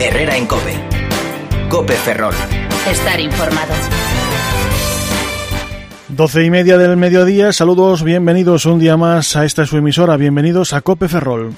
Herrera en COPE. COPE Ferrol. Estar informado. 12:30 del mediodía, saludos, bienvenidos un día más a esta su emisora, bienvenidos a COPE Ferrol.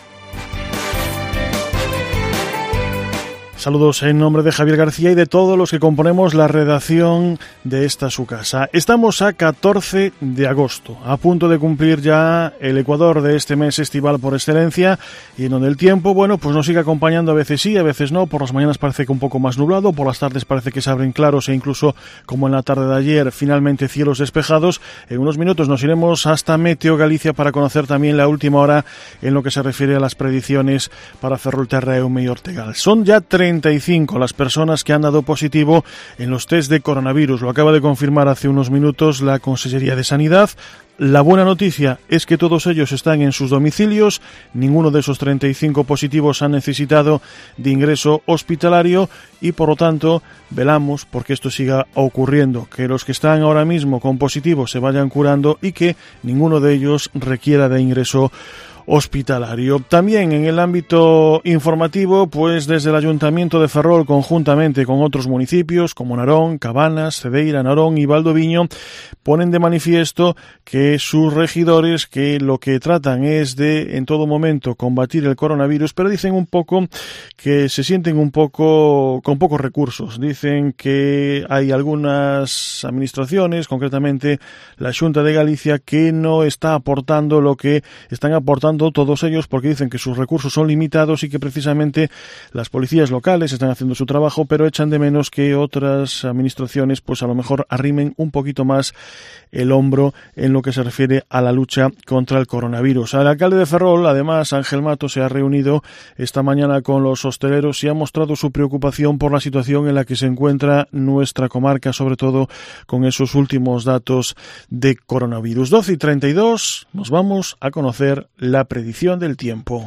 Saludos en nombre de Javier García y de todos los que componemos la redacción de esta su casa. Estamos a 14 de agosto, a punto de cumplir ya el ecuador de este mes estival por excelencia, y en donde el tiempo, bueno, pues nos sigue acompañando, a veces sí, a veces no. Por las mañanas parece que un poco más nublado, por las tardes parece que se abren claros e incluso, como en la tarde de ayer, finalmente cielos despejados. En unos minutos nos iremos hasta Meteo Galicia para conocer también la última hora en lo que se refiere a las predicciones para Ferrolterra, Eume y Ortegal. Son ya 35 las personas que han dado positivo en los test de coronavirus. Lo acaba de confirmar hace unos minutos la Consellería de Sanidad. La buena noticia es que todos ellos están en sus domicilios. Ninguno de esos 35 positivos ha necesitado de ingreso hospitalario y, por lo tanto, velamos porque esto siga ocurriendo, que los que están ahora mismo con positivos se vayan curando y que ninguno de ellos requiera de ingreso hospitalario. También en el ámbito informativo, pues desde el Ayuntamiento de Ferrol, conjuntamente con otros municipios como Narón, Cabanas, Cedeira, Narón y Valdoviño, ponen de manifiesto que sus regidores, que lo que tratan es de en todo momento combatir el coronavirus, pero dicen un poco que se sienten un poco con pocos recursos. Dicen que hay algunas administraciones, concretamente la Xunta de Galicia, que no está aportando lo que están aportando todos ellos, porque dicen que sus recursos son limitados y que precisamente las policías locales están haciendo su trabajo, pero echan de menos que otras administraciones pues a lo mejor arrimen un poquito más el hombro en lo que se refiere a la lucha contra el coronavirus. El alcalde de Ferrol, además, Ángel Mato, se ha reunido esta mañana con los hosteleros y ha mostrado su preocupación por la situación en la que se encuentra nuestra comarca, sobre todo con esos últimos datos de coronavirus. 12:32, nos vamos a conocer la predicción del tiempo.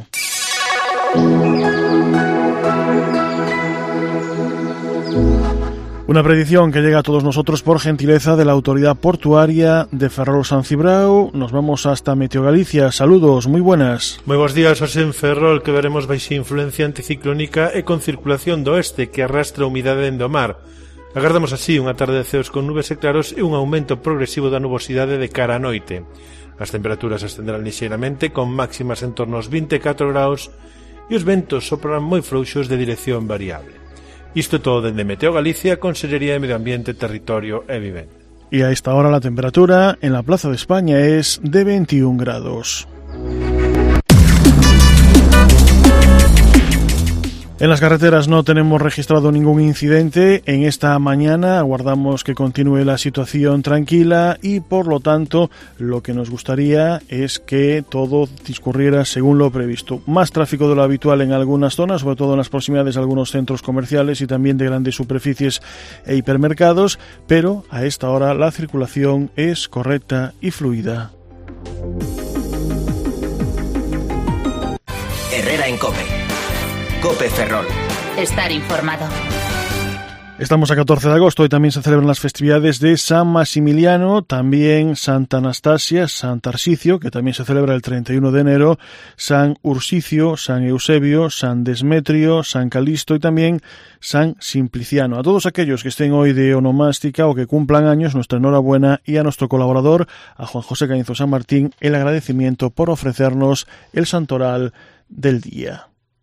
Una predicción que llega a todos nosotros por gentileza de la Autoridad Portuaria de Ferrol San Cibrao. Nos vamos hasta Meteo Galicia. Saludos, muy buenas. Moi bons días, hoxe en Ferrol, que veremos baixa influencia anticiclónica e con circulación do oeste que arrastra a humidade dende o mar. Agardamos así unha tarde de ceos con nubes e claros e un aumento progresivo da nubosidade de cara á noite. As temperaturas ascenderán lixeiramente, con máximas en torno aos 24 graus, e os ventos sopran moi frouxos de dirección variable. Isto todo dende Meteo Galicia, Consellería de Medio Ambiente, Territorio e Vivenda. Y a esta hora la temperatura en la Plaza de España es de 21 grados. En las carreteras no tenemos registrado ningún incidente en esta mañana. Aguardamos que continúe la situación tranquila y, por lo tanto, lo que nos gustaría es que todo discurriera según lo previsto. Más tráfico de lo habitual en algunas zonas, sobre todo en las proximidades de algunos centros comerciales y también de grandes superficies e hipermercados, pero a esta hora la circulación es correcta y fluida. Herrera en COPE. COPE Ferrol. Estar informado. Estamos a 14 de agosto y también se celebran las festividades de San Maximiliano, también Santa Anastasia, San Tarsicio, que también se celebra el 31 de enero, San Ursicio, San Eusebio, San Desmetrio, San Calisto y también San Simpliciano. A todos aquellos que estén hoy de onomástica o que cumplan años, nuestra enhorabuena, y a nuestro colaborador, a Juan José Cañizo San Martín, el agradecimiento por ofrecernos el santoral del día.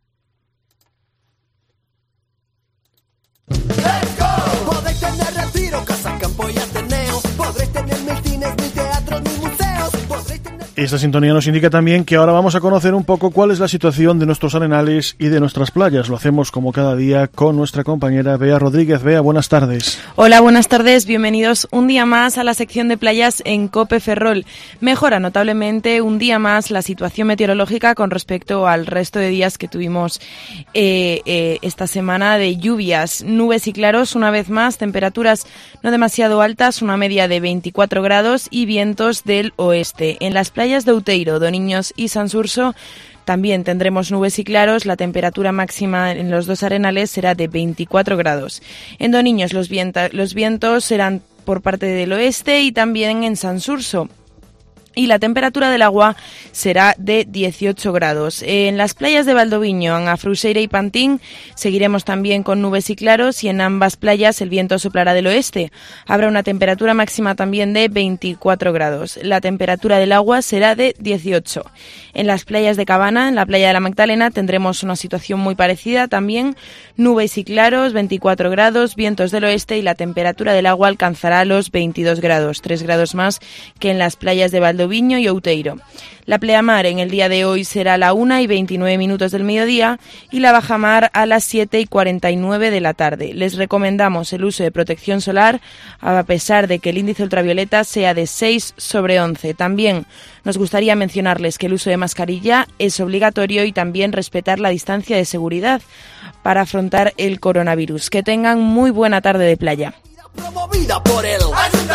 Let's go. Podéis tener retiro, casa, campo y ateneo. Podréis tener mil cines, mil teatros, mil museos. Podréis tener... Esta sintonía nos indica también que ahora vamos a conocer un poco cuál es la situación de nuestros arenales y de nuestras playas. Lo hacemos como cada día con nuestra compañera Bea Rodríguez. Bea, buenas tardes. Hola, buenas tardes. Bienvenidos un día más a la sección de playas en COPE Ferrol. Mejora notablemente un día más la situación meteorológica con respecto al resto de días que tuvimos esta semana de lluvias, nubes y claros una vez más, temperaturas no demasiado altas, una media de 24 grados y vientos del oeste. En las playas de Outeiro, Doniños y Sanxurxo también tendremos nubes y claros. La temperatura máxima en los dos arenales será de 24 grados. En Doniños los vientos serán por parte del oeste y también en Sanxurxo. y la temperatura del agua será de 18 grados. En las playas de Valdoviño, Angafruxeira y Pantín seguiremos también con nubes y claros, y en ambas playas el viento soplará del oeste. Habrá una temperatura máxima también de 24 grados. La temperatura del agua será de 18. En las playas de Cabana, en la playa de la Magdalena, tendremos una situación muy parecida también. Nubes y claros, 24 grados, vientos del oeste, y la temperatura del agua alcanzará los 22 grados, 3 grados más que en las playas de Valdoviño y Outeiro. La pleamar en el día de hoy será a la 1:29 del mediodía y la bajamar a las 7:49 de la tarde. Les recomendamos el uso de protección solar a pesar de que el índice ultravioleta sea de 6/11. También nos gustaría mencionarles que el uso de mascarilla es obligatorio y también respetar la distancia de seguridad para afrontar el coronavirus. Que tengan muy buena tarde de playa. Promovida por el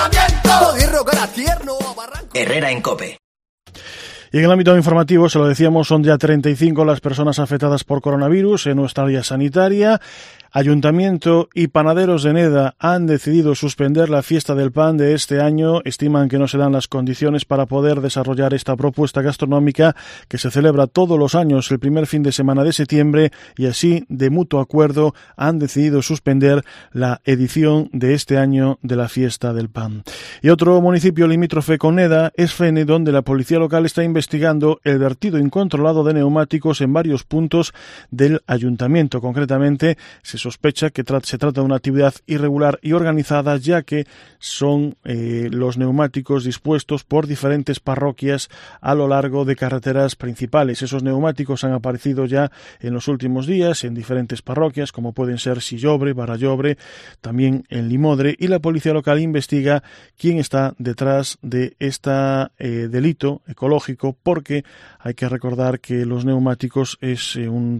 Ayuntamiento. Herrera en COPE. Y en el ámbito informativo, se lo decíamos, son ya 35 las personas afectadas por coronavirus en nuestra área sanitaria. Ayuntamiento y panaderos de Neda han decidido suspender la fiesta del pan de este año. Estiman que no se dan las condiciones para poder desarrollar esta propuesta gastronómica que se celebra todos los años el primer fin de semana de septiembre, y así, de mutuo acuerdo, han decidido suspender la edición de este año de la fiesta del pan. Y otro municipio limítrofe con Neda es Fene, donde la policía local está investigando el vertido incontrolado de neumáticos en varios puntos del ayuntamiento. Concretamente, se sospecha que se trata de una actividad irregular y organizada, ya que son los neumáticos dispuestos por diferentes parroquias a lo largo de carreteras principales. Esos neumáticos han aparecido ya en los últimos días en diferentes parroquias, como pueden ser Sillobre, Barallobre, también en Limodre, y la policía local investiga quién está detrás de este delito ecológico, porque hay que recordar que los neumáticos es un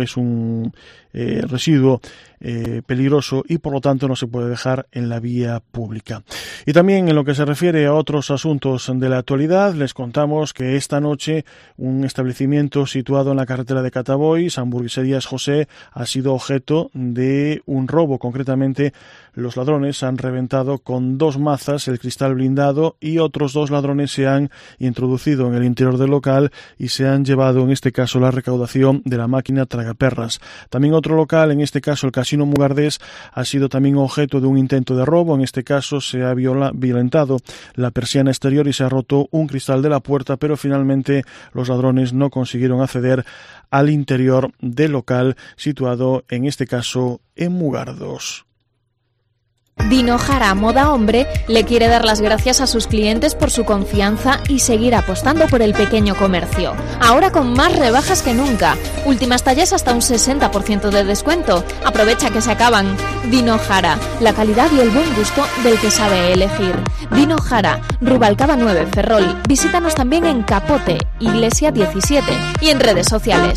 residuo peligroso y por lo tanto no se puede dejar en la vía pública. Y también en lo que se refiere a otros asuntos de la actualidad, les contamos que esta noche un establecimiento situado en la carretera de Catabois, Hamburgueserías José, ha sido objeto de un robo. Concretamente, los ladrones han reventado con 2 mazas el cristal blindado y otros 2 ladrones se han introducido en el interior del local y se han llevado, en este caso, la recaudación de la máquina tragaperras. También otro local, en este caso el Casino Mugardés, ha sido también objeto de un intento de robo. En este caso se ha violentado la persiana exterior y se ha roto un cristal de la puerta, pero finalmente los ladrones no consiguieron acceder al interior del local situado, en este caso, en Mugardos. Dino Jara Moda Hombre le quiere dar las gracias a sus clientes por su confianza y seguir apostando por el pequeño comercio. Ahora con más rebajas que nunca. Últimas tallas hasta un 60% de descuento. Aprovecha que se acaban. Dino Jara, la calidad y el buen gusto del que sabe elegir. Dino Jara, Rubalcaba 9, Ferrol. Visítanos también en Capote, Iglesia 17 y en redes sociales.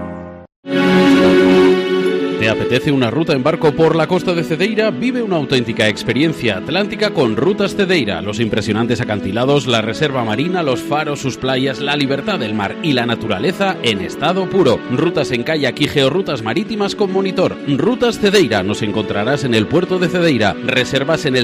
¿Te apetece una ruta en barco por la costa de Cedeira? Vive una auténtica experiencia atlántica con Rutas Cedeira. Los impresionantes acantilados, la reserva marina, los faros, sus playas, la libertad del mar y la naturaleza en estado puro. Rutas en kayak y georrutas marítimas con monitor. Rutas Cedeira. Nos encontrarás en el puerto de Cedeira. Reservas en el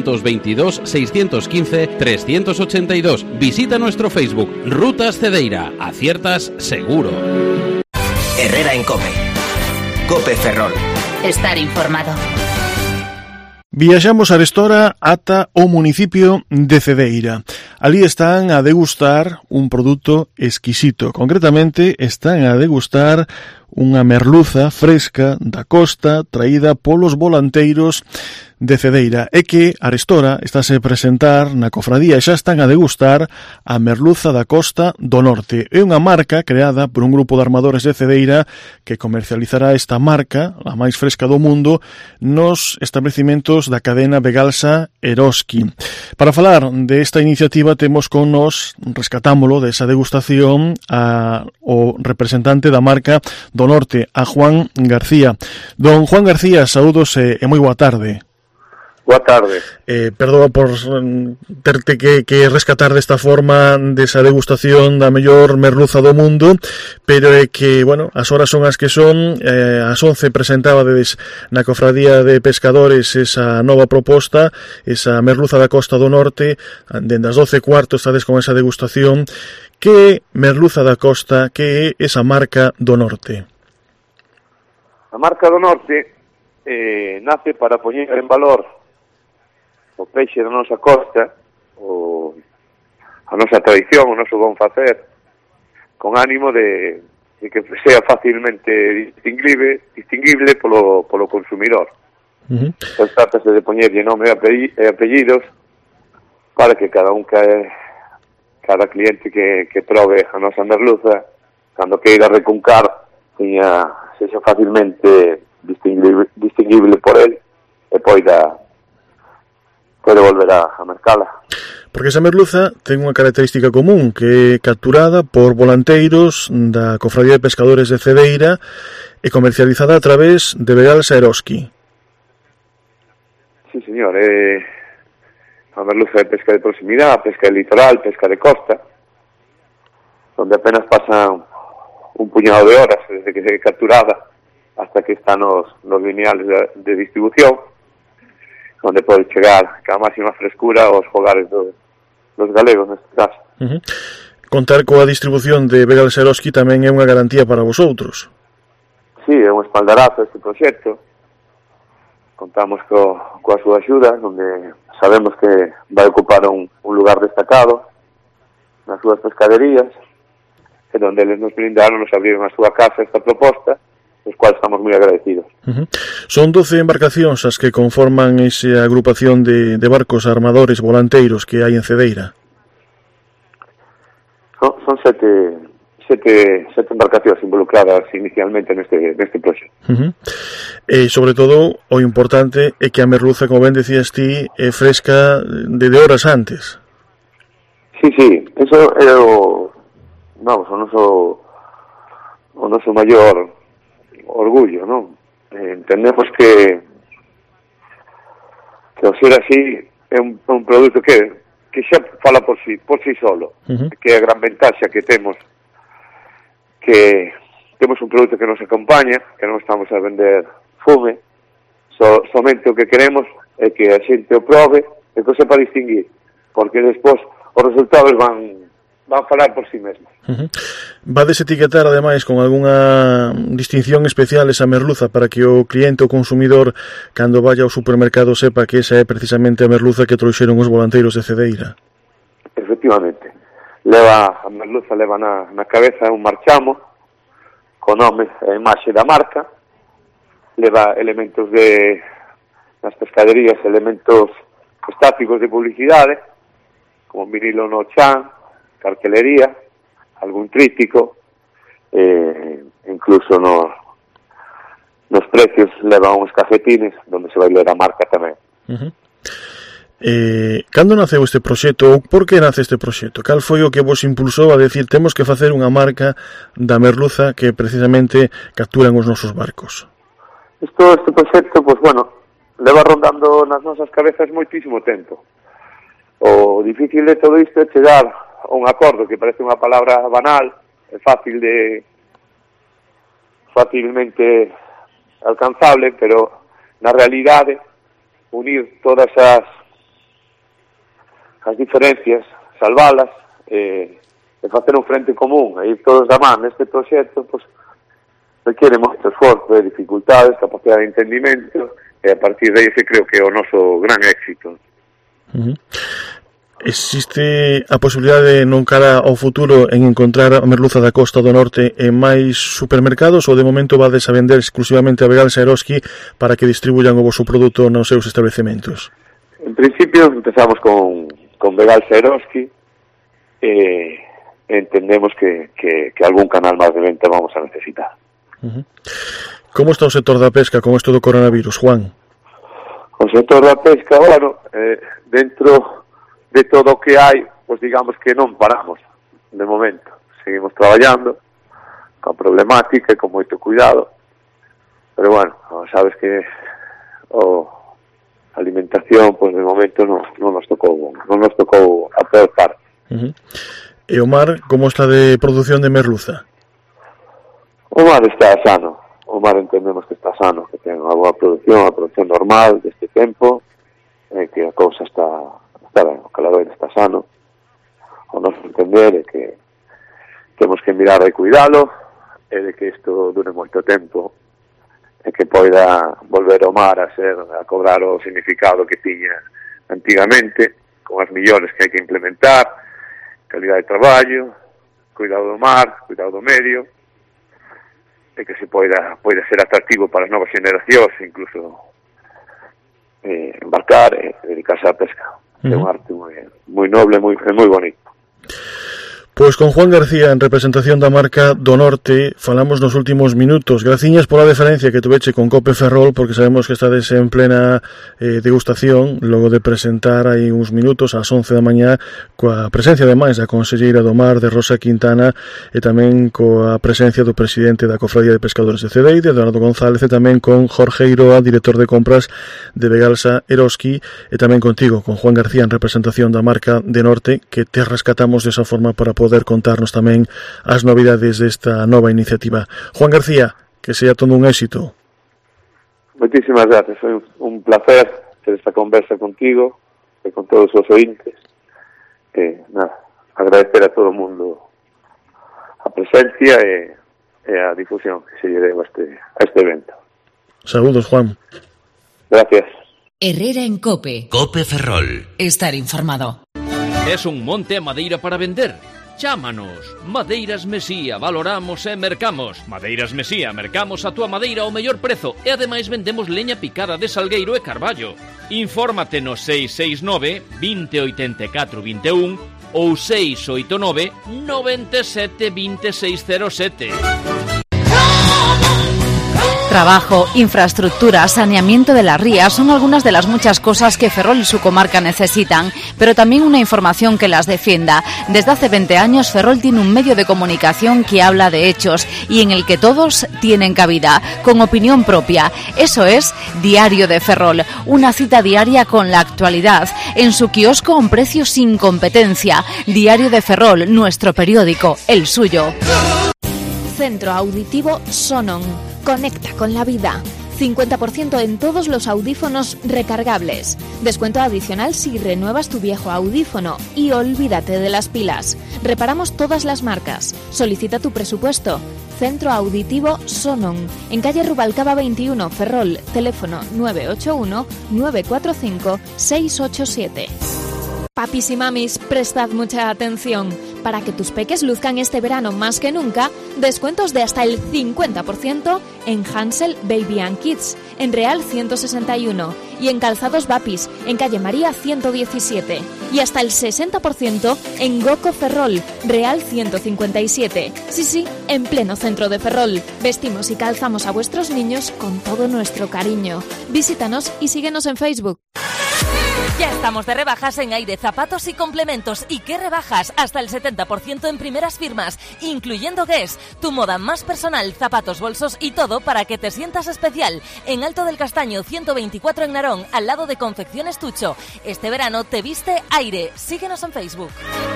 722-615-382. Visita nuestro Facebook. Rutas Cedeira. Aciertas seguro. Herrera en COPE. COPE Ferrol. Estar informado. Viaxamos arestora ata o municipio de Cedeira. Alí están a degustar un produto exquisito. Concretamente, están a degustar unha merluza fresca da costa traída polos volanteiros de Cedeira, e que arestora estáse a presentar na cofradía e xa están a degustar a merluza da Costa do Norte. É unha marca creada por un grupo de armadores de Cedeira que comercializará esta marca, a máis fresca do mundo, nos establecimentos da cadena Vegalsa Eroski. Para falar desta iniciativa temos con nos, rescatámolo desa degustación, o representante da marca do Norte, a Juan García. Don Juan García, saúdos e moi boa tarde. Boa tarde. Perdoa por terte que rescatar desta forma desa degustación da mellor merluza do mundo, pero é que, bueno, as horas son as que son. Ás 11 presentábades na Cofradía de Pescadores esa nova proposta, esa merluza da Costa do Norte. Dende as 12:15 estades con esa degustación. Que merluza da Costa, que é esa marca do Norte? A marca do Norte nace para poñer en valor o peixe da nosa costa, a nosa tradición, o noso bon facer, con ánimo de que sea facilmente distinguible polo consumidor. Entón, trátase de poñerlle nome e apellidos para que cada cliente que probe a nosa merluza, cando queira recuncar, sexa facilmente distinguible por el e poida volver a mercala. Porque esa merluza ten unha característica común, que é capturada por volanteiros da Cofradía de Pescadores de Cedeira e comercializada a través de Begals Eroski. Sí, señor, é a merluza de pesca de proximidade, pesca de litoral, pesca de costa, onde apenas pasan un puñado de horas desde que se capturada hasta que está nos lineales de distribución, onde pode chegar ca máxima frescura aos fogares dos galegos, neste caso. Contar coa distribución de Begals Eroski tamén é unha garantía para vosotros. Sí, é un espaldarazo este proxecto. Contamos coa súa axuda, onde sabemos que vai ocupar un lugar destacado nas súas pescaderías, e onde eles nos brindaron, nos abriron a súa casa esta proposta, os cuales estamos moi agradecidos. Son 12 embarcacións as que conforman esa agrupación de barcos armadores volanteiros que hai en Cedeira. Son sete embarcacións involucradas inicialmente neste proxecto. E, sobre todo, o importante é que a merluza, como ben decías ti, é fresca de horas antes. Sí, eso é o noso maior orgullo, non? Entendemos que ao ser así é un produto que xa fala por sí solo, que é a gran ventaxa que temos, que temos un produto que nos acompaña, que non estamos a vender fume, somente o que queremos é que a xente o probe e que o sepa distinguir, porque despois os resultados van falar por sí mesmos. Vades etiquetar, ademais, con algunha distinción especial esa merluza para que o cliente, o consumidor, cando vaya ao supermercado, sepa que esa é precisamente a merluza que trouxeron os volanteiros de Cedeira. Efectivamente. A merluza leva na cabeza un marchamo con nome e imaxe da marca, leva elementos nas pescaderías, elementos estáticos de publicidade, como vinilo no chan, cartelería, algún tríptico, incluso nos precios leva uns cafetines onde se vai ler a marca tamén. Cando naceu este proxecto, ou por que nace este proxecto? Cal foi o que vos impulsou a decir temos que facer unha marca da merluza que precisamente capturan os nosos barcos? Este proxecto, leva rondando nas nosas cabezas moitísimo tempo. O difícil de todo isto é chegar a un acordo que parece unha palabra banal, é facilmente alcanzable, pero na realidade unir todas as diferencias, salvalas e facer un frente común e ir todos da man neste proxecto, requiere moito esforzo e dificultades, capacidade de entendimento, e a partir de aí creo que é o noso gran éxito. Existe a posibilidade non cara ao futuro en encontrar a merluza da Costa do Norte en máis supermercados, ou de momento vades a vender exclusivamente a Begals Eroski para que distribuyan o vosso produto nos seus establecementos? En principio empezamos con Begals Eroski e entendemos que algún canal máis de venta vamos a necesitar. Como está o sector da pesca con isto do coronavirus, Juan? O sector da pesca, dentro de todo o que hai, digamos que non paramos de momento, seguimos traballando con problemática e con moito cuidado, pero sabes que a alimentación, pois de momento non nos tocou a peor parte. E o mar, como está de produción de merluza? O mar está sano, o mar entendemos que está sano, que ten a produción normal deste tempo, que a cousa está ben, o caladoiro está sano. O noso entender é que temos que mirar e cuidalo, e de que isto dure moito tempo, e que poida volver ao mar a cobrar o significado que tiña antigamente, con as millores que hai que implementar, calidad de traballo, cuidado do mar, cuidado do medio, e que se poida ser atractivo para as novas generacións, incluso embarcar e dedicarse á pesca. É un arte moi noble, moi bonito. Pois con Juan García, en representación da marca do Norte, falamos nos últimos minutos. Graciñas pola deferencia que tuveche con Cope Ferrol, porque sabemos que estades en plena degustación, logo de presentar aí uns minutos ás 11 da mañá, coa presencia ademais da conselleira do Mar de Rosa Quintana, e tamén coa presencia do presidente da Cofradía de Pescadores de Cedeide, Leonardo González, e tamén con Jorge Iroa, director de compras de Vegalsa Eroski, e tamén contigo, con Juan García, en representación da marca de Norte, que te rescatamos desa forma para poder contarnos tamén as novidades desta nova iniciativa. Juan García, que sea todo un éxito. Moitísimas gracias, foi un placer ter esta conversa contigo e con todos os ointes. Agradecer a todo o mundo a presencia e a difusión que se lle deu a este evento. Saludos, Juan. Gracias. Herrera en Cope. Cope Ferrol. Estar informado. Es un monte a madeira para vender? Chámanos. Madeiras Mesía, valoramos e mercamos. Madeiras Mesía, mercamos a túa madeira ao mellor prezo e ademais vendemos leña picada de salgueiro e carballo. Infórmate no 669 2084 21 ou 689 97 2607. Trabajo, infraestructura, saneamiento de las rías son algunas de las muchas cosas que Ferrol y su comarca necesitan, pero también una información que las defienda. Desde hace 20 años Ferrol tiene un medio de comunicación que habla de hechos y en el que todos tienen cabida, con opinión propia. Eso es Diario de Ferrol, una cita diaria con la actualidad, en su kiosco a un precio sin competencia. Diario de Ferrol, nuestro periódico, el suyo. Centro Auditivo Sonon. Conecta con la vida. 50% en todos los audífonos recargables. Descuento adicional si renuevas tu viejo audífono y olvídate de las pilas. Reparamos todas las marcas. Solicita tu presupuesto. Centro Auditivo Sonon. En calle Rubalcaba 21, Ferrol. Teléfono 981 945 687. Papis y mamis, prestad mucha atención. Para que tus peques luzcan este verano más que nunca, descuentos de hasta el 50% en Hansel Baby and Kids, en Real 161, y en Calzados Vapis, en Calle María 117, y hasta el 60% en Goco Ferrol, Real 157. Sí, en pleno centro de Ferrol. Vestimos y calzamos a vuestros niños con todo nuestro cariño. Visítanos y síguenos en Facebook. Ya estamos de rebajas en Aire, zapatos y complementos. ¿Y qué rebajas? Hasta el 70% en primeras firmas, incluyendo Guess, tu moda más personal, zapatos, bolsos y todo para que te sientas especial. En Alto del Castaño 124 en Narón, al lado de Confecciones Tucho. Este verano te viste Aire. Síguenos en Facebook.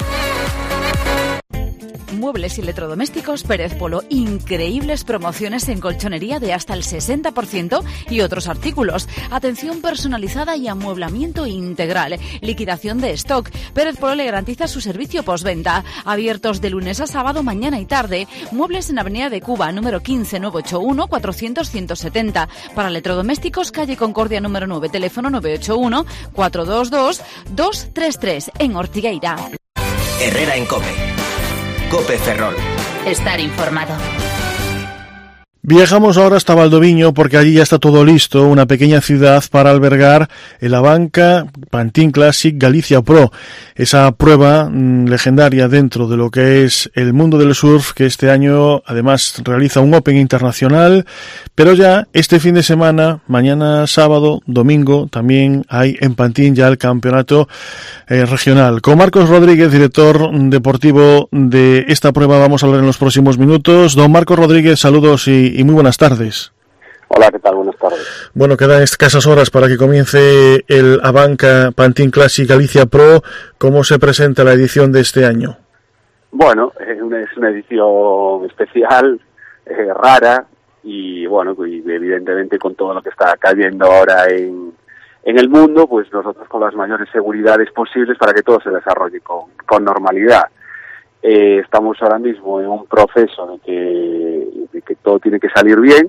Muebles y electrodomésticos Pérez Polo. Increíbles promociones en colchonería de hasta el 60% y otros artículos. Atención personalizada y amueblamiento integral. Liquidación de stock. Pérez Polo le garantiza su servicio postventa. Abiertos de lunes a sábado, mañana y tarde. Muebles en Avenida de Cuba, número 15 981 400 170. Para electrodomésticos, calle Concordia número 9, teléfono 981 422 233 en Ortigueira. Herrera en Cope. Cope Ferrol. Estar informado. Viajamos ahora hasta Valdoviño porque allí ya está todo listo, una pequeña ciudad para albergar el Abanca Pantin Classic Galicia Pro, esa prueba legendaria dentro de lo que es el mundo del surf, que este año además realiza un Open internacional, pero ya este fin de semana, mañana sábado, domingo, también hay en Pantin ya el campeonato regional. Con Marcos Rodríguez, director deportivo de esta prueba, vamos a hablar en los próximos minutos. Don Marcos Rodríguez, saludos y muy buenas tardes. Hola, ¿qué tal? Buenas tardes. Bueno, quedan escasas horas para que comience el Abanca Pantin Classic Galicia Pro. ¿Cómo se presenta la edición de este año? Bueno, es una edición especial, rara, y bueno, y evidentemente con todo lo que está cayendo ahora en el mundo, pues nosotros con las mayores seguridades posibles para que todo se desarrolle con normalidad. Estamos ahora mismo en un proceso de que todo tiene que salir bien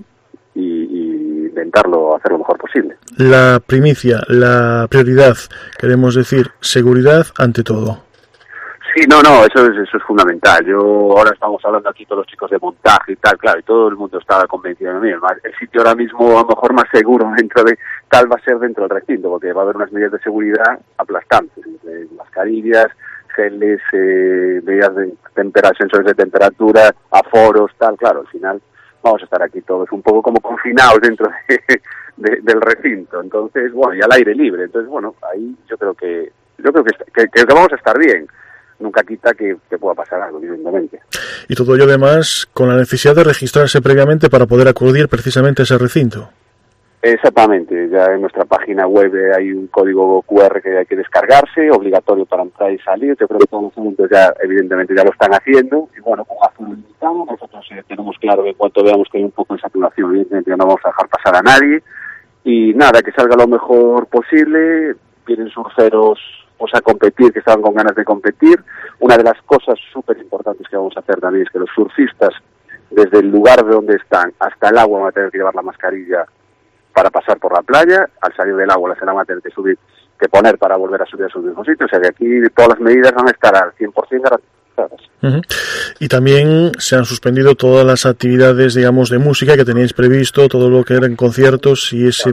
y intentarlo hacer lo mejor posible. La primicia, la prioridad, queremos decir, seguridad ante todo. Sí, no, eso es fundamental. Ahora estamos hablando aquí todos los chicos de montaje y tal, claro, y todo el mundo está convencido de mí. El sitio ahora mismo a lo mejor más seguro va a ser dentro del recinto, porque va a haber unas medidas de seguridad aplastantes, mascarillas, geles, medidas de sensores de temperatura, aforos, tal, claro, al final vamos a estar aquí todos un poco como confinados dentro del recinto, entonces, bueno, y al aire libre, entonces, bueno, ahí yo creo que vamos a estar bien. Nunca quita que pueda pasar algo, evidentemente. Y todo ello además con la necesidad de registrarse previamente para poder acudir precisamente a ese recinto. Exactamente, ya en nuestra página web hay un código QR que hay que descargarse, obligatorio para entrar y salir. Yo creo que todos los eventos ya evidentemente ya lo están haciendo, y bueno, con aforo limitado, nosotros tenemos claro que en cuanto veamos que hay un poco de saturación, evidentemente no vamos a dejar pasar a nadie, y nada, que salga lo mejor posible. Vienen surferos pues a competir, que estaban con ganas de competir. Una de las cosas súper importantes que vamos a hacer también es que los surfistas, desde el lugar de donde están hasta el agua, van a tener que llevar la mascarilla para pasar por la playa. Al salir del agua la van a tener que poner para volver a subir a sus mismos sitios. O sea que aquí todas las medidas van a estar al 100% garantizadas. Uh-huh. Y también se han suspendido todas las actividades, digamos, de música que teníais previsto, todo lo que eran conciertos y ese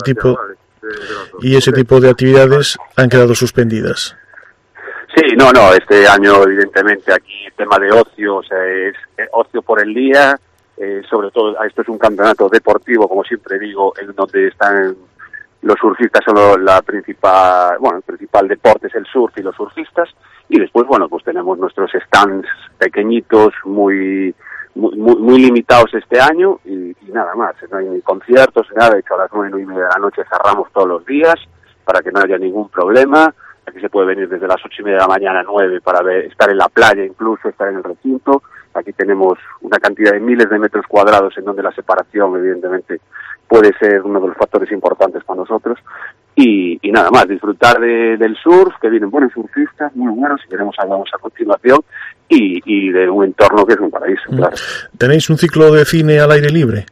tipo de actividades han quedado suspendidas. Sí, no, este año evidentemente aquí el tema de ocio, o sea, es ocio por el día, sobre todo esto es un campeonato deportivo, como siempre digo, en donde están los surfistas, son el principal deporte es el surf y los surfistas, y después, bueno, pues tenemos nuestros stands pequeñitos, muy limitados este año, y nada más, no hay ni conciertos, nada. De hecho a las 9:30 de la noche cerramos todos los días, para que no haya ningún problema. Aquí se puede venir desde las 8:30 de la mañana a 9 para estar en la playa, incluso estar en el recinto. Aquí tenemos una cantidad de miles de metros cuadrados en donde la separación, evidentemente, puede ser uno de los factores importantes para nosotros. Y nada más, disfrutar del surf, que vienen buenos surfistas, muy buenos, si queremos hablamos a continuación, y de un entorno que es un paraíso, claro. ¿Tenéis un ciclo de cine al aire libre?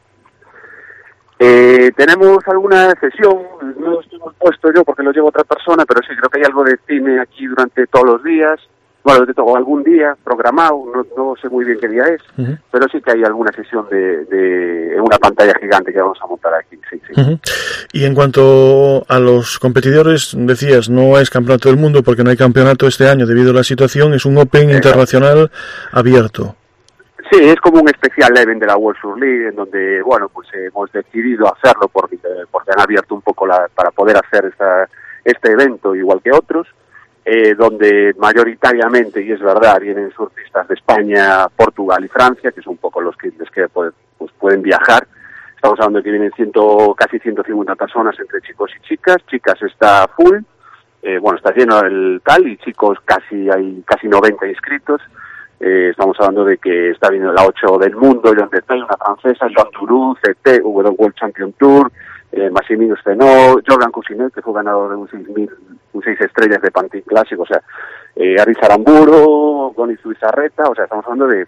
Tenemos alguna sesión, no lo estoy puesto yo porque lo lleva otra persona, pero sí, creo que hay algo de cine aquí durante todos los días, o algún día programado, no sé muy bien qué día es, uh-huh. Pero sí que hay alguna sesión de una pantalla gigante que vamos a montar aquí, sí. Uh-huh. Y en cuanto a los competidores, decías, no es campeonato del mundo porque no hay campeonato este año debido a la situación, es un Open internacional abierto. Sí, es como un especial event de la World Surf League, en donde, bueno, pues hemos decidido hacerlo porque han abierto un poco para poder hacer este evento igual que otros, donde mayoritariamente, y es verdad, vienen surfistas de España, Portugal y Francia, que son un poco los que pueden viajar. Estamos hablando de que vienen casi 150 personas entre chicos y chicas. Chicas está full, está lleno el tal, y chicos hay casi 90 inscritos. Estamos hablando de que está viniendo la 8 del mundo, John Detey, una francesa, Joan Duru, CT, World Champion Tour, Massimino Stenó, Jordan Cousinet, que fue ganador de un 6 estrellas de Pantin Classic, o sea, Aris Aramburu, Goni Zubizarreta, o sea, estamos hablando de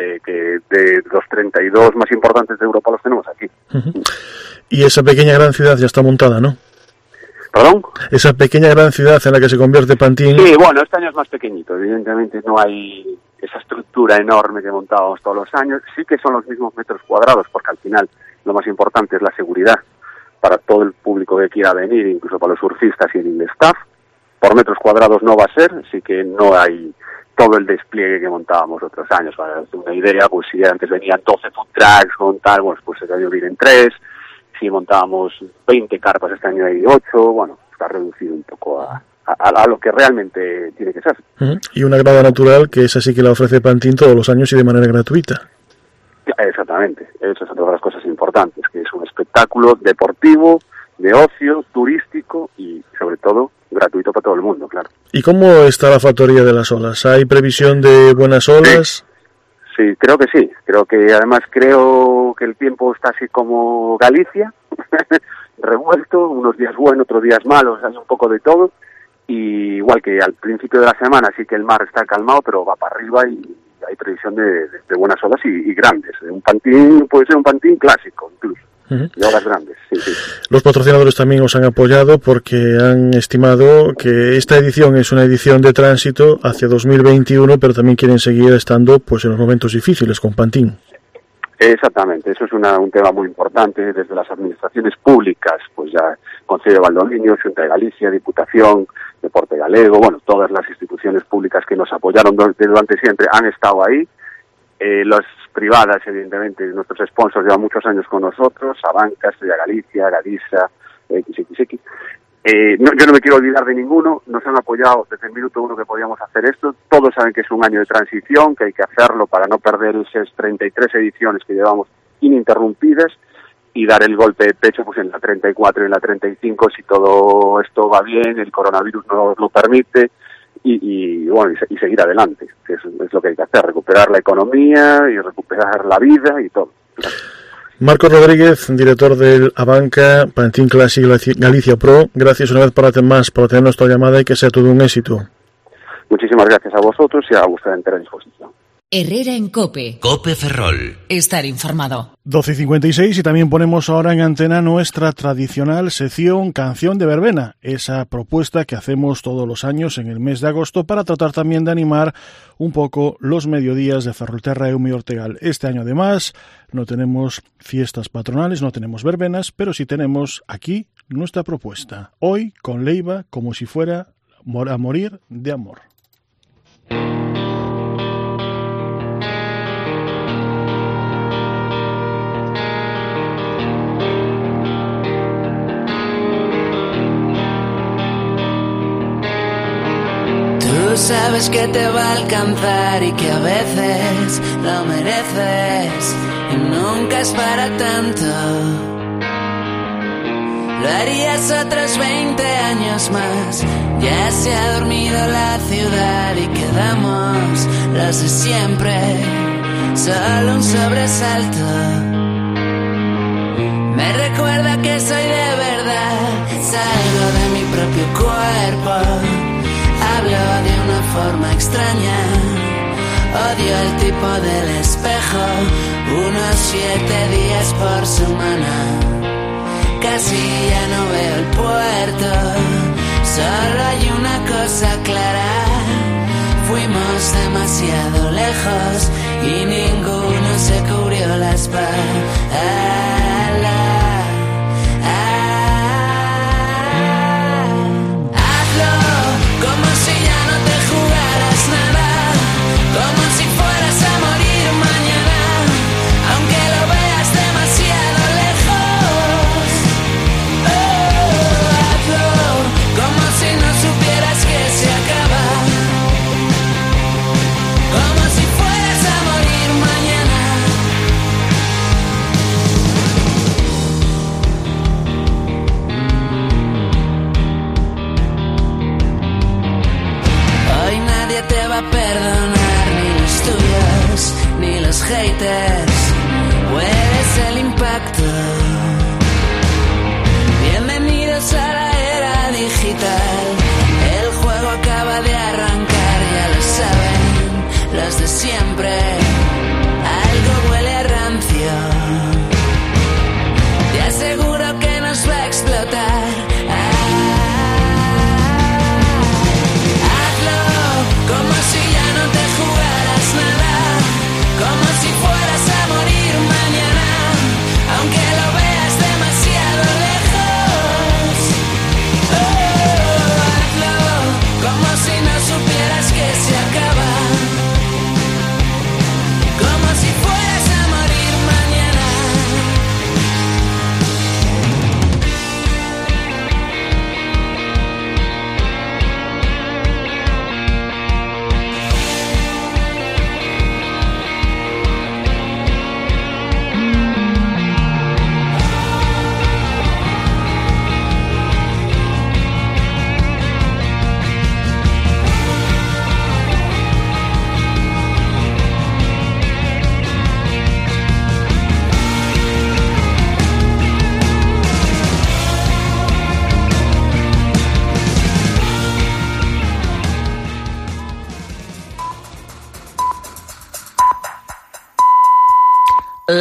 los 32 más importantes de Europa los tenemos aquí. Uh-huh. Y esa pequeña gran ciudad ya está montada, ¿no? ¿Perdón? Esa pequeña gran ciudad en la que se convierte Pantin. Sí, bueno, este año es más pequeñito, evidentemente no hay esa estructura enorme que montábamos todos los años. Sí que son los mismos metros cuadrados, porque al final lo más importante es la seguridad para todo el público que quiera venir, incluso para los surfistas y el staff. Por metros cuadrados no va a ser, sí que no hay todo el despliegue que montábamos otros años. Para hacer una idea, pues si antes venían 12 food trucks, montar, pues este año vienen 3. Si montábamos 20 carpas, este año hay 8. Bueno, está reducido un poco a lo que realmente tiene que ser. Uh-huh. Y una grada natural que es así que la ofrece Pantin todos los años y de manera gratuita. Exactamente, eso es otra de las cosas importantes, que es un espectáculo espectáculo deportivo, de ocio, turístico y sobre todo gratuito para todo el mundo, claro. ¿Y cómo está la factoría de las olas? ¿Hay previsión de buenas olas? Sí, creo que sí. Creo que el tiempo está así como Galicia, revuelto, unos días buenos, otros días malos, hay un poco de todo. Y igual que al principio de la semana sí que el mar está calmado, pero va para arriba y hay previsión de buenas olas y grandes. Un pantín, puede ser un pantín clásico incluso. De olas grandes, sí. Los patrocinadores también os han apoyado porque han estimado que esta edición es una edición de tránsito hacia 2021, pero también quieren seguir estando pues en los momentos difíciles con Pantín. Exactamente, eso es un tema muy importante desde las administraciones públicas, pues ya Concello de Valdoviño, Xunta de Galicia, Diputación, Deporte Galego, bueno, todas las instituciones públicas que nos apoyaron durante siempre han estado ahí. Las privadas, evidentemente, nuestros sponsors llevan muchos años con nosotros, Abanca, Estrella Galicia, Gadisa, XXX. Yo no me quiero olvidar de ninguno, nos han apoyado desde el minuto uno que podíamos hacer esto. Todos saben que es un año de transición, que hay que hacerlo para no perder esas 33 ediciones que llevamos ininterrumpidas y dar el golpe de pecho pues en la 34 y en la 35 si todo esto va bien, el coronavirus nos lo permite. Y seguir adelante, que es lo que hay que hacer, recuperar la economía y recuperar la vida y todo. Marcos Rodríguez, director del Abanca Pantín Classic Galicia Pro, gracias una vez por tener nuestra llamada y que sea todo un éxito. Muchísimas gracias a vosotros y a vuestra entera disposición. Herrera en COPE. COPE Ferrol. Estar informado. 12:56 y también ponemos ahora en antena nuestra tradicional sección Canción de Verbena, esa propuesta que hacemos todos los años en el mes de agosto para tratar también de animar un poco los mediodías de Ferrolterra, Eume y Ortegal. Este año además no tenemos fiestas patronales, no tenemos verbenas, pero sí tenemos aquí nuestra propuesta. Hoy con Leiva como si fuera a morir de amor. Tú sabes que te va a alcanzar y que a veces lo mereces y nunca es para tanto. Lo harías otros 20 años más. Ya se ha dormido la ciudad y quedamos los de siempre. Solo un sobresalto. Me recuerda que soy de verdad. Salgo de mi propio cuerpo. Hablo de una forma extraña. Odio el tipo del espejo. Unos 7 días por semana. Casi ya no veo el puerto. Solo hay una cosa clara. Fuimos demasiado lejos y ninguno se cubrió la espalda. Como si ya no te jugaras nada, como si fueras a morir mañana, aunque lo veas demasiado lejos. Hazlo como si no supieras que se acaba, como si fueras a morir mañana.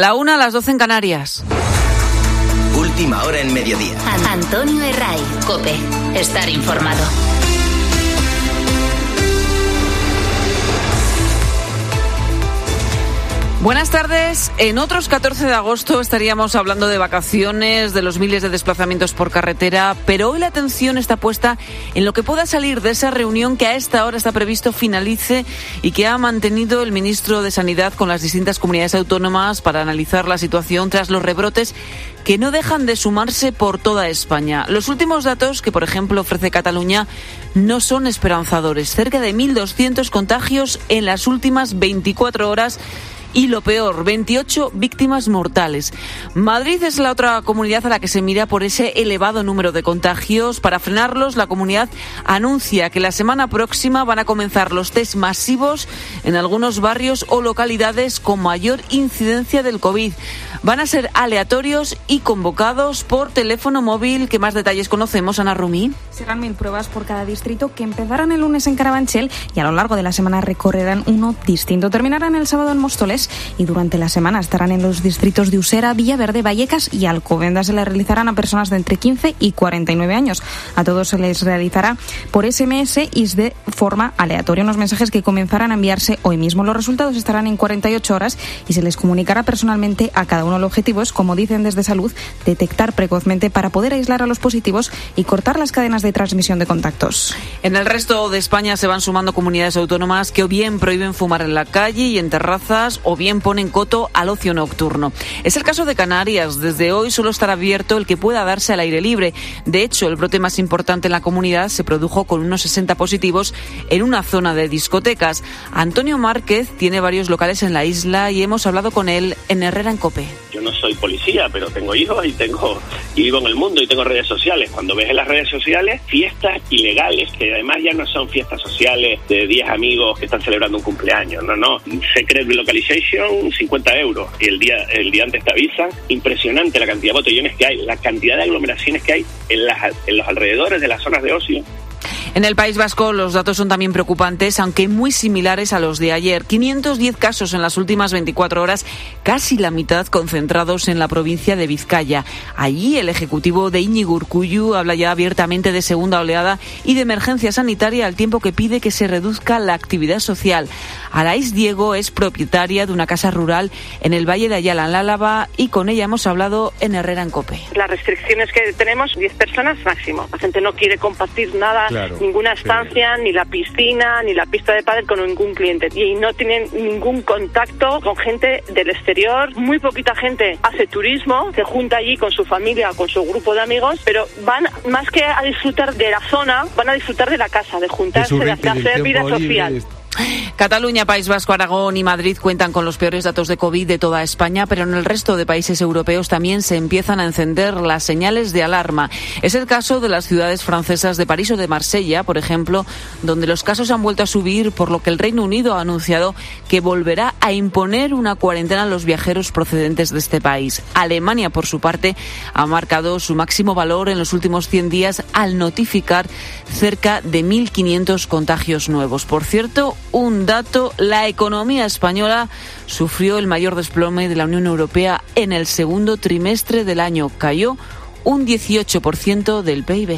la 1, a las 12 en Canarias. Última hora en mediodía. Antonio Herray, COPE. Estar informado. Buenas tardes. En otros 14 de agosto estaríamos hablando de vacaciones, de los miles de desplazamientos por carretera, pero hoy la atención está puesta en lo que pueda salir de esa reunión que a esta hora está previsto finalice y que ha mantenido el ministro de Sanidad con las distintas comunidades autónomas para analizar la situación tras los rebrotes que no dejan de sumarse por toda España. Los últimos datos que, por ejemplo, ofrece Cataluña no son esperanzadores. Cerca de 1.200 contagios en las últimas 24 horas. Y lo peor, 28 víctimas mortales. Madrid es la otra comunidad a la que se mira por ese elevado número de contagios. Para frenarlos, la comunidad anuncia que la semana próxima van a comenzar los test masivos en algunos barrios o localidades con mayor incidencia del COVID. Van a ser aleatorios y convocados por teléfono móvil. ¿Qué más detalles conocemos, Ana Rumí? Serán 1.000 pruebas por cada distrito que empezarán el lunes en Carabanchel y a lo largo de la semana recorrerán uno distinto. Terminarán el sábado en Móstoles y durante la semana estarán en los distritos de Usera, Villaverde, Vallecas y Alcobendas. Se le realizarán a personas de entre 15 y 49 años. A todos se les realizará por SMS y de forma aleatoria. Unos mensajes que comenzarán a enviarse hoy mismo. Los resultados estarán en 48 horas y se les comunicará personalmente a cada uno. El objetivo es, como dicen desde Salud, detectar precozmente para poder aislar a los positivos y cortar las cadenas de transmisión de contactos. En el resto de España se van sumando comunidades autónomas que o bien prohíben fumar en la calle y en terrazas o bien ponen coto al ocio nocturno. Es el caso de Canarias. Desde hoy solo estará abierto el que pueda darse al aire libre. De hecho, el brote más importante en la comunidad se produjo con unos 60 positivos en una zona de discotecas. Antonio Márquez tiene varios locales en la isla y hemos hablado con él en Herrera en COPE. Yo no soy policía, pero tengo hijos y vivo en el mundo y tengo redes sociales. Cuando ves en las redes sociales fiestas ilegales, que además ya no son fiestas sociales de 10 amigos que están celebrando un cumpleaños, no. Secret localization, 50 euros. Y el día antes te avisan. Impresionante la cantidad de botellones que hay, la cantidad de aglomeraciones que hay en los alrededores de las zonas de ocio. En el País Vasco los datos son también preocupantes, aunque muy similares a los de ayer. 510 casos en las últimas 24 horas, casi la mitad concentrados en la provincia de Vizcaya. Allí el ejecutivo de Íñigo Urkullu habla ya abiertamente de segunda oleada y de emergencia sanitaria, al tiempo que pide que se reduzca la actividad social. Araís Diego es propietaria de una casa rural en el Valle de Ayala, en Álava, y con ella hemos hablado en Herrera en COPE. Las restricciones que tenemos, 10 personas máximo. La gente no quiere compartir nada, claro, ninguna estancia, ni la piscina, ni la pista de pádel con ningún cliente. Y no tienen ningún contacto con gente del exterior. Muy poquita gente hace turismo, se junta allí con su familia, con su grupo de amigos, pero van más que a disfrutar de la zona, van a disfrutar de la casa, de juntarse, de hacer vida social. Cataluña, País Vasco, Aragón y Madrid cuentan con los peores datos de COVID de toda España, pero en el resto de países europeos también se empiezan a encender las señales de alarma. Es el caso de las ciudades francesas de París o de Marsella, por ejemplo, donde los casos han vuelto a subir, por lo que el Reino Unido ha anunciado que volverá a imponer una cuarentena a los viajeros procedentes de este país. Alemania, por su parte, ha marcado su máximo valor en los últimos 100 días al notificar cerca de 1.500 contagios nuevos. Por cierto, un dato: la economía española sufrió el mayor desplome de la Unión Europea en el segundo trimestre del año. Cayó un 18% del PIB.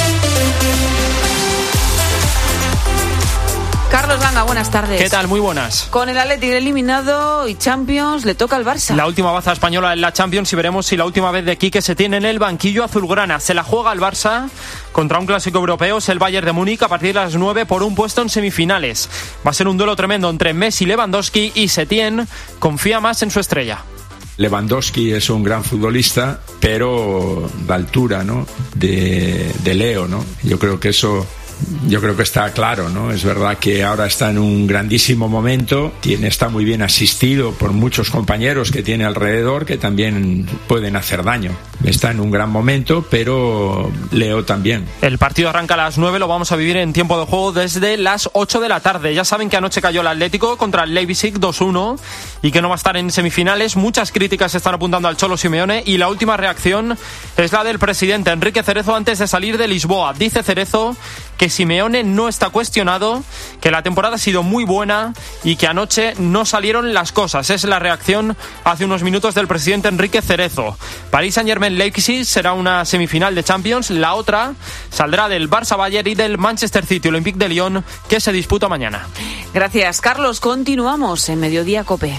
Carlos Langa, buenas tardes. ¿Qué tal? Muy buenas. Con el Athletic eliminado y Champions, le toca al Barça. La última baza española en la Champions y veremos si la última vez de Quique se tiene en el banquillo azulgrana. Se la juega el Barça contra un clásico europeo, es el Bayern de Múnich, a partir de las 9 por un puesto en semifinales. Va a ser un duelo tremendo entre Messi y Lewandowski, y Setién confía más en su estrella. Lewandowski es un gran futbolista, pero la altura, ¿no?, de Leo, ¿no? Yo creo que está claro, ¿no? Es verdad que ahora está en un grandísimo momento, está muy bien asistido por muchos compañeros que tiene alrededor que también pueden hacer daño. Está en un gran momento, pero Leo también. El partido arranca a las 9, lo vamos a vivir en tiempo de juego desde las 8 de la tarde. Ya saben que anoche cayó el Atlético contra el Leipzig 2-1 y que no va a estar en semifinales. Muchas críticas se están apuntando al Cholo Simeone y la última reacción es la del presidente Enrique Cerezo antes de salir de Lisboa. Dice Cerezo que Simeone no está cuestionado, que la temporada ha sido muy buena y que anoche no salieron las cosas. Es la reacción hace unos minutos del presidente Enrique Cerezo. Paris Saint-Germain-Leipzig será una semifinal de Champions, la otra saldrá del Barça-Bayern y del Manchester City-Olympique de Lyon, que se disputa mañana. Gracias, Carlos. Continuamos en Mediodía COPE.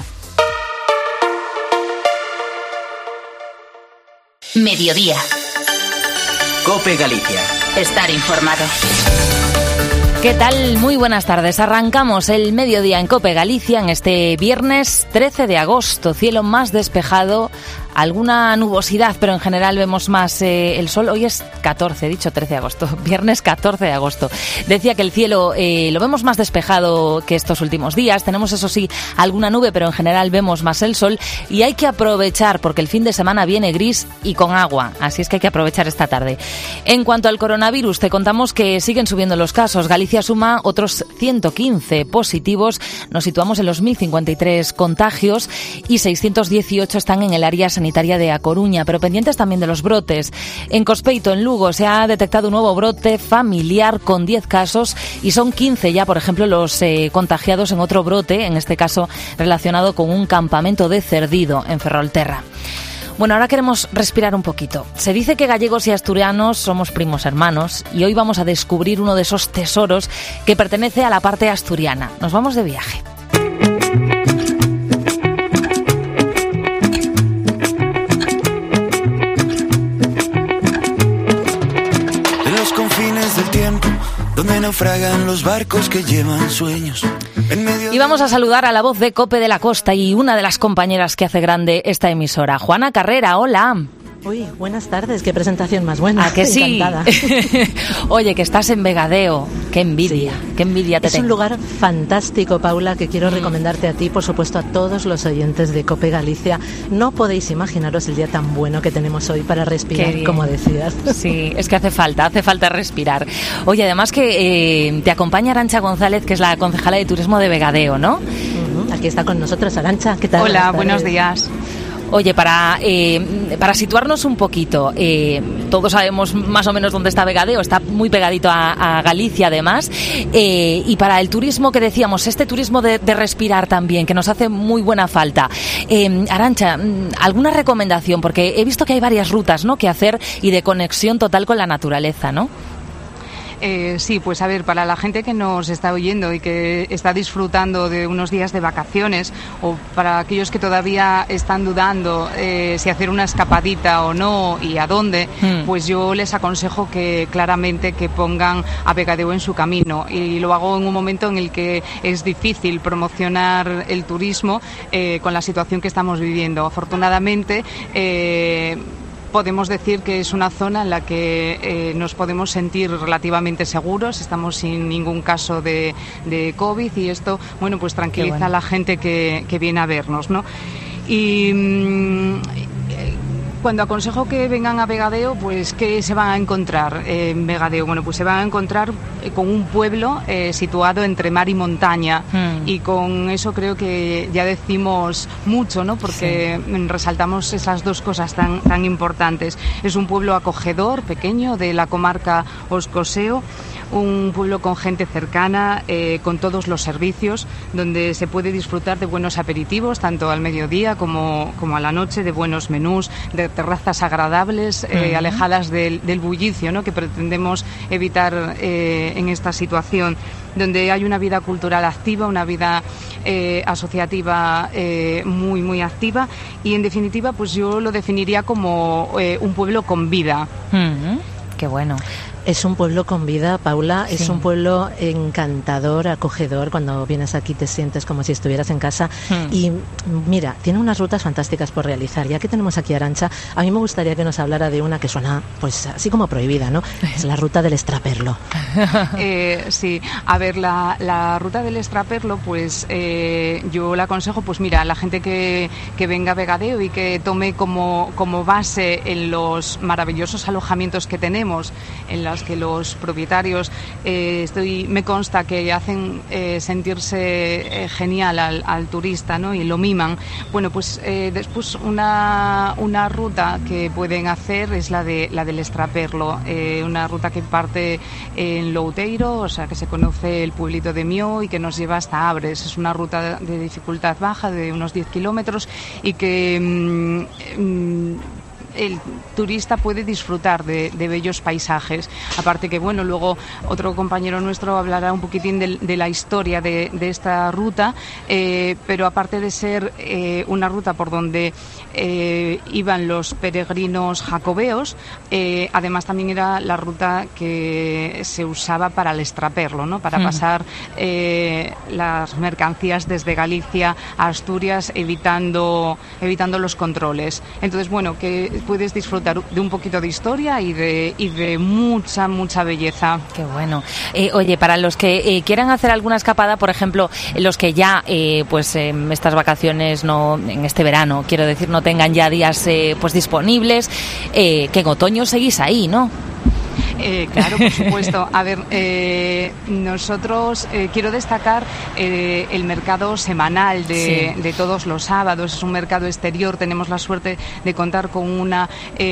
Mediodía. COPE Galicia. Estar informado. ¿Qué tal? Muy buenas tardes. Arrancamos el mediodía en COPE Galicia en este viernes 13 de agosto. Cielo más despejado, alguna nubosidad, pero en general vemos más el sol. Hoy es 14, he dicho 13 de agosto, viernes 14 de agosto. Decía que el cielo lo vemos más despejado que estos últimos días. Tenemos, eso sí, alguna nube, pero en general vemos más el sol y hay que aprovechar porque el fin de semana viene gris y con agua, así es que hay que aprovechar esta tarde. En cuanto al coronavirus, te contamos que siguen subiendo los casos. Galicia suma otros 115 positivos, nos situamos en los 1.053 contagios y 618 están en el área sanitaria de A Coruña, pero pendientes también de los brotes. En Cospeito, en Lugo, se ha detectado un nuevo brote familiar con 10 casos y son 15 ya, por ejemplo, los contagiados en otro brote, en este caso relacionado con un campamento de Cerdido en Ferrolterra. Bueno, ahora queremos respirar un poquito. Se dice que gallegos y asturianos somos primos hermanos y hoy vamos a descubrir uno de esos tesoros que pertenece a la parte asturiana. Nos vamos de viaje. De los confines del tiempo, donde naufragan los barcos que llevan sueños. Y vamos a saludar a la voz de COPE de la Costa y una de las compañeras que hace grande esta emisora, Juana Carrera. Hola. Uy, buenas tardes, qué presentación más buena. ¿A que sí? Encantada. Oye, que estás en Vegadeo, qué envidia, sí. Qué envidia te tengo. Es un lugar fantástico, Paula, que quiero recomendarte a ti, por supuesto a todos los oyentes de COPE Galicia. No podéis imaginaros el día tan bueno que tenemos hoy para respirar, como decías. Sí, es que hace falta respirar. Oye, además que te acompaña Arantxa González, que es la concejala de turismo de Vegadeo, ¿no? Aquí está con nosotros Arantxa, ¿qué tal? Hola, buenos días. Oye, para situarnos un poquito, todos sabemos más o menos dónde está Vegadeo, está muy pegadito a Galicia además, y para el turismo que decíamos, este turismo de respirar también, que nos hace muy buena falta. Arantxa, ¿alguna recomendación? Porque he visto que hay varias rutas, ¿no?, que hacer y de conexión total con la naturaleza, ¿no? Sí, pues a ver, para la gente que nos está oyendo y que está disfrutando de unos días de vacaciones, o para aquellos que todavía están dudando si hacer una escapadita o no y a dónde, pues yo les aconsejo que claramente que pongan a Vegadeo en su camino, y lo hago en un momento en el que es difícil promocionar el turismo con la situación que estamos viviendo. Afortunadamente, podemos decir que es una zona en la que nos podemos sentir relativamente seguros, estamos sin ningún caso de COVID y esto, bueno, pues tranquiliza a la gente que viene a vernos, ¿no? Y cuando aconsejo que vengan a Vegadeo, pues ¿qué se van a encontrar en Vegadeo? Bueno, pues se van a encontrar con un pueblo situado entre mar y montaña, y con eso creo que ya decimos mucho, ¿no? Porque resaltamos esas dos cosas tan importantes. Es un pueblo acogedor, pequeño, de la comarca Oscoseo, un pueblo con gente cercana, con todos los servicios, donde se puede disfrutar de buenos aperitivos, tanto al mediodía como a la noche, de buenos menús, de terrazas agradables, alejadas del bullicio, ¿no?, que pretendemos evitar en esta situación, donde hay una vida cultural activa, una vida asociativa muy, muy activa, y en definitiva, pues yo lo definiría como un pueblo con vida. Qué bueno. Es un pueblo con vida, Paula, sí. Es un pueblo encantador, acogedor. Cuando vienes aquí te sientes como si estuvieras en casa. Y mira, tiene unas rutas fantásticas por realizar. Ya que tenemos aquí a Arantxa, a mí me gustaría que nos hablara de una que suena pues así como prohibida, ¿no? Es la ruta del Estraperlo. Sí, a ver, la ruta del Estraperlo, pues yo la aconsejo, pues mira, a la gente que venga a Vegadeo y que tome como base en los maravillosos alojamientos que tenemos, en rutas que los propietarios me consta que hacen sentirse genial al turista, ¿no? Y lo miman. Bueno, pues después una ruta que pueden hacer es la del Extraperlo, una ruta que parte en Louteiro, o sea que se conoce el pueblito de Mió y que nos lleva hasta Abres. Es una ruta de dificultad baja de unos 10 kilómetros y que el turista puede disfrutar de bellos paisajes. Aparte que, bueno, luego otro compañero nuestro hablará un poquitín de la historia de esta ruta, pero aparte de ser una ruta por donde iban los peregrinos jacobeos, además también era la ruta que se usaba para el Extraperlo, ¿no? Para pasar las mercancías desde Galicia a Asturias evitando los controles. Entonces, bueno, que puedes disfrutar de un poquito de historia y de mucha belleza. Qué bueno. Oye, para los que quieran hacer alguna escapada, por ejemplo, los que ya estas vacaciones en este verano, quiero decir, no tengan ya días disponibles, que en otoño seguís ahí, ¿no? Claro, por supuesto. A ver, nosotros quiero destacar el mercado semanal de todos los sábados. Es un mercado exterior. Tenemos la suerte de contar con una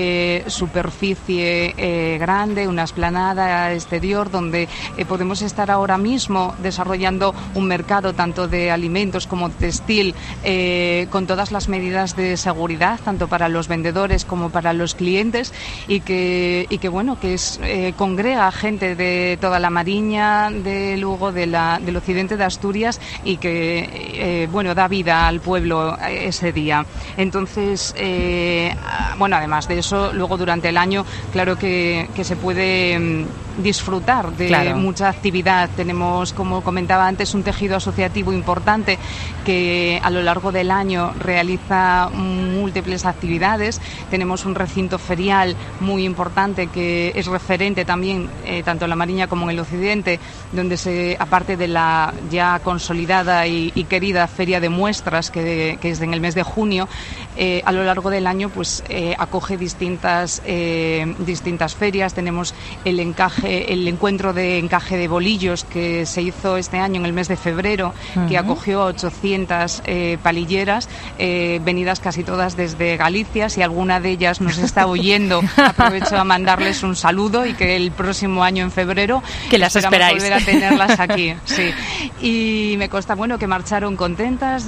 superficie grande, una explanada exterior donde podemos estar ahora mismo desarrollando un mercado tanto de alimentos como textil, con todas las medidas de seguridad, tanto para los vendedores como para los clientes, y que congrega gente de toda la Mariña, de Lugo, del occidente de Asturias, y que da vida al pueblo ese día. Entonces, además de eso, luego durante el año, claro que se puede disfrutar de mucha actividad. Tenemos, como comentaba antes, un tejido asociativo importante que a lo largo del año realiza múltiples actividades. Tenemos un recinto ferial muy importante que es referente también tanto en la Mariña como en el occidente, donde aparte de la ya consolidada y querida feria de muestras que es en el mes de junio, a lo largo del año acoge distintas ferias. Tenemos el encuentro de encaje de bolillos que se hizo este año en el mes de febrero, que acogió 800 palilleras venidas casi todas desde Galicia. Si alguna de ellas nos está oyendo, aprovecho a mandarles un saludo y que el próximo año en febrero que las esperáis volver a tenerlas aquí. Sí. Y me consta que marcharon contentas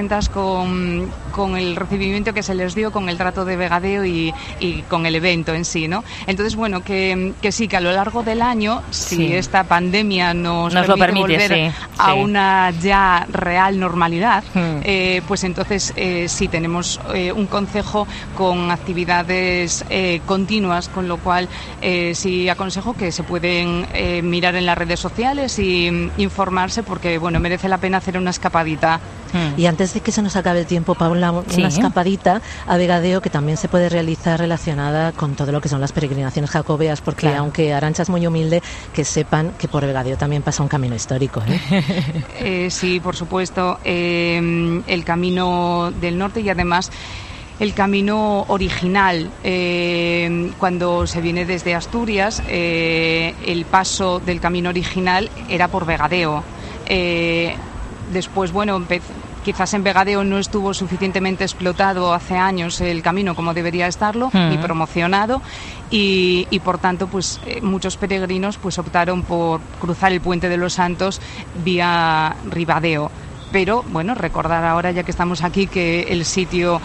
con el recibimiento que se les dio, con el trato de vegadeo y con el evento en sí, ¿no? Entonces, que sí, que a lo largo del año, si esta pandemia nos permite volver a una ya real normalidad, pues entonces sí tenemos un concejo con actividades continuas, con lo cual sí aconsejo que se pueden mirar en las redes sociales y informarse, porque merece la pena hacer una escapadita. Y antes de que se nos acabe el tiempo, Paula, una escapadita a Vegadeo que también se puede realizar relacionada con todo lo que son las peregrinaciones jacobeas, porque aunque Arantxa es muy humilde, que sepan que por Vegadeo también pasa un camino histórico, sí, por supuesto, el camino del norte, y además el camino original, cuando se viene desde Asturias, el paso del camino original era por Vegadeo. Después, quizás en Vegadeo no estuvo suficientemente explotado hace años el camino como debería estarlo, ni promocionado, y por tanto muchos peregrinos optaron por cruzar el Puente de los Santos vía Ribadeo. Pero recordar ahora, ya que estamos aquí, que el sitio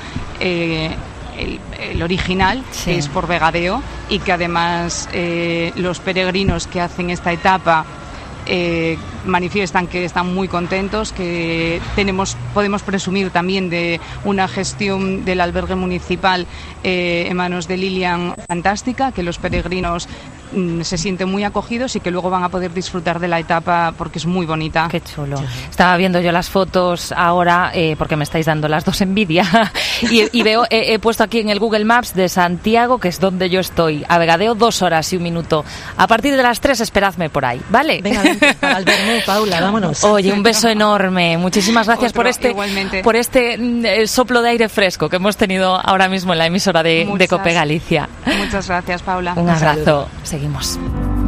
el original es por Vegadeo, y que además los peregrinos que hacen esta etapa manifiestan que están muy contentos, que podemos presumir también de una gestión del albergue municipal en manos de Lilian fantástica, que los peregrinos se sienten muy acogidos y que luego van a poder disfrutar de la etapa porque es muy bonita. Qué chulo. Estaba viendo yo las fotos ahora porque me estáis dando las dos envidia y veo, he puesto aquí en el Google Maps de Santiago, que es donde yo estoy, a Vegadeo 2 horas y 1 minuto. A partir de las 3 esperadme por ahí, ¿vale? Venga, para el Bermú, Paula, vámonos. Oye, un beso enorme. Muchísimas gracias por este soplo de aire fresco que hemos tenido ahora mismo en la emisora de COPE Galicia. Muchas gracias, Paula. Un abrazo. Seguimos.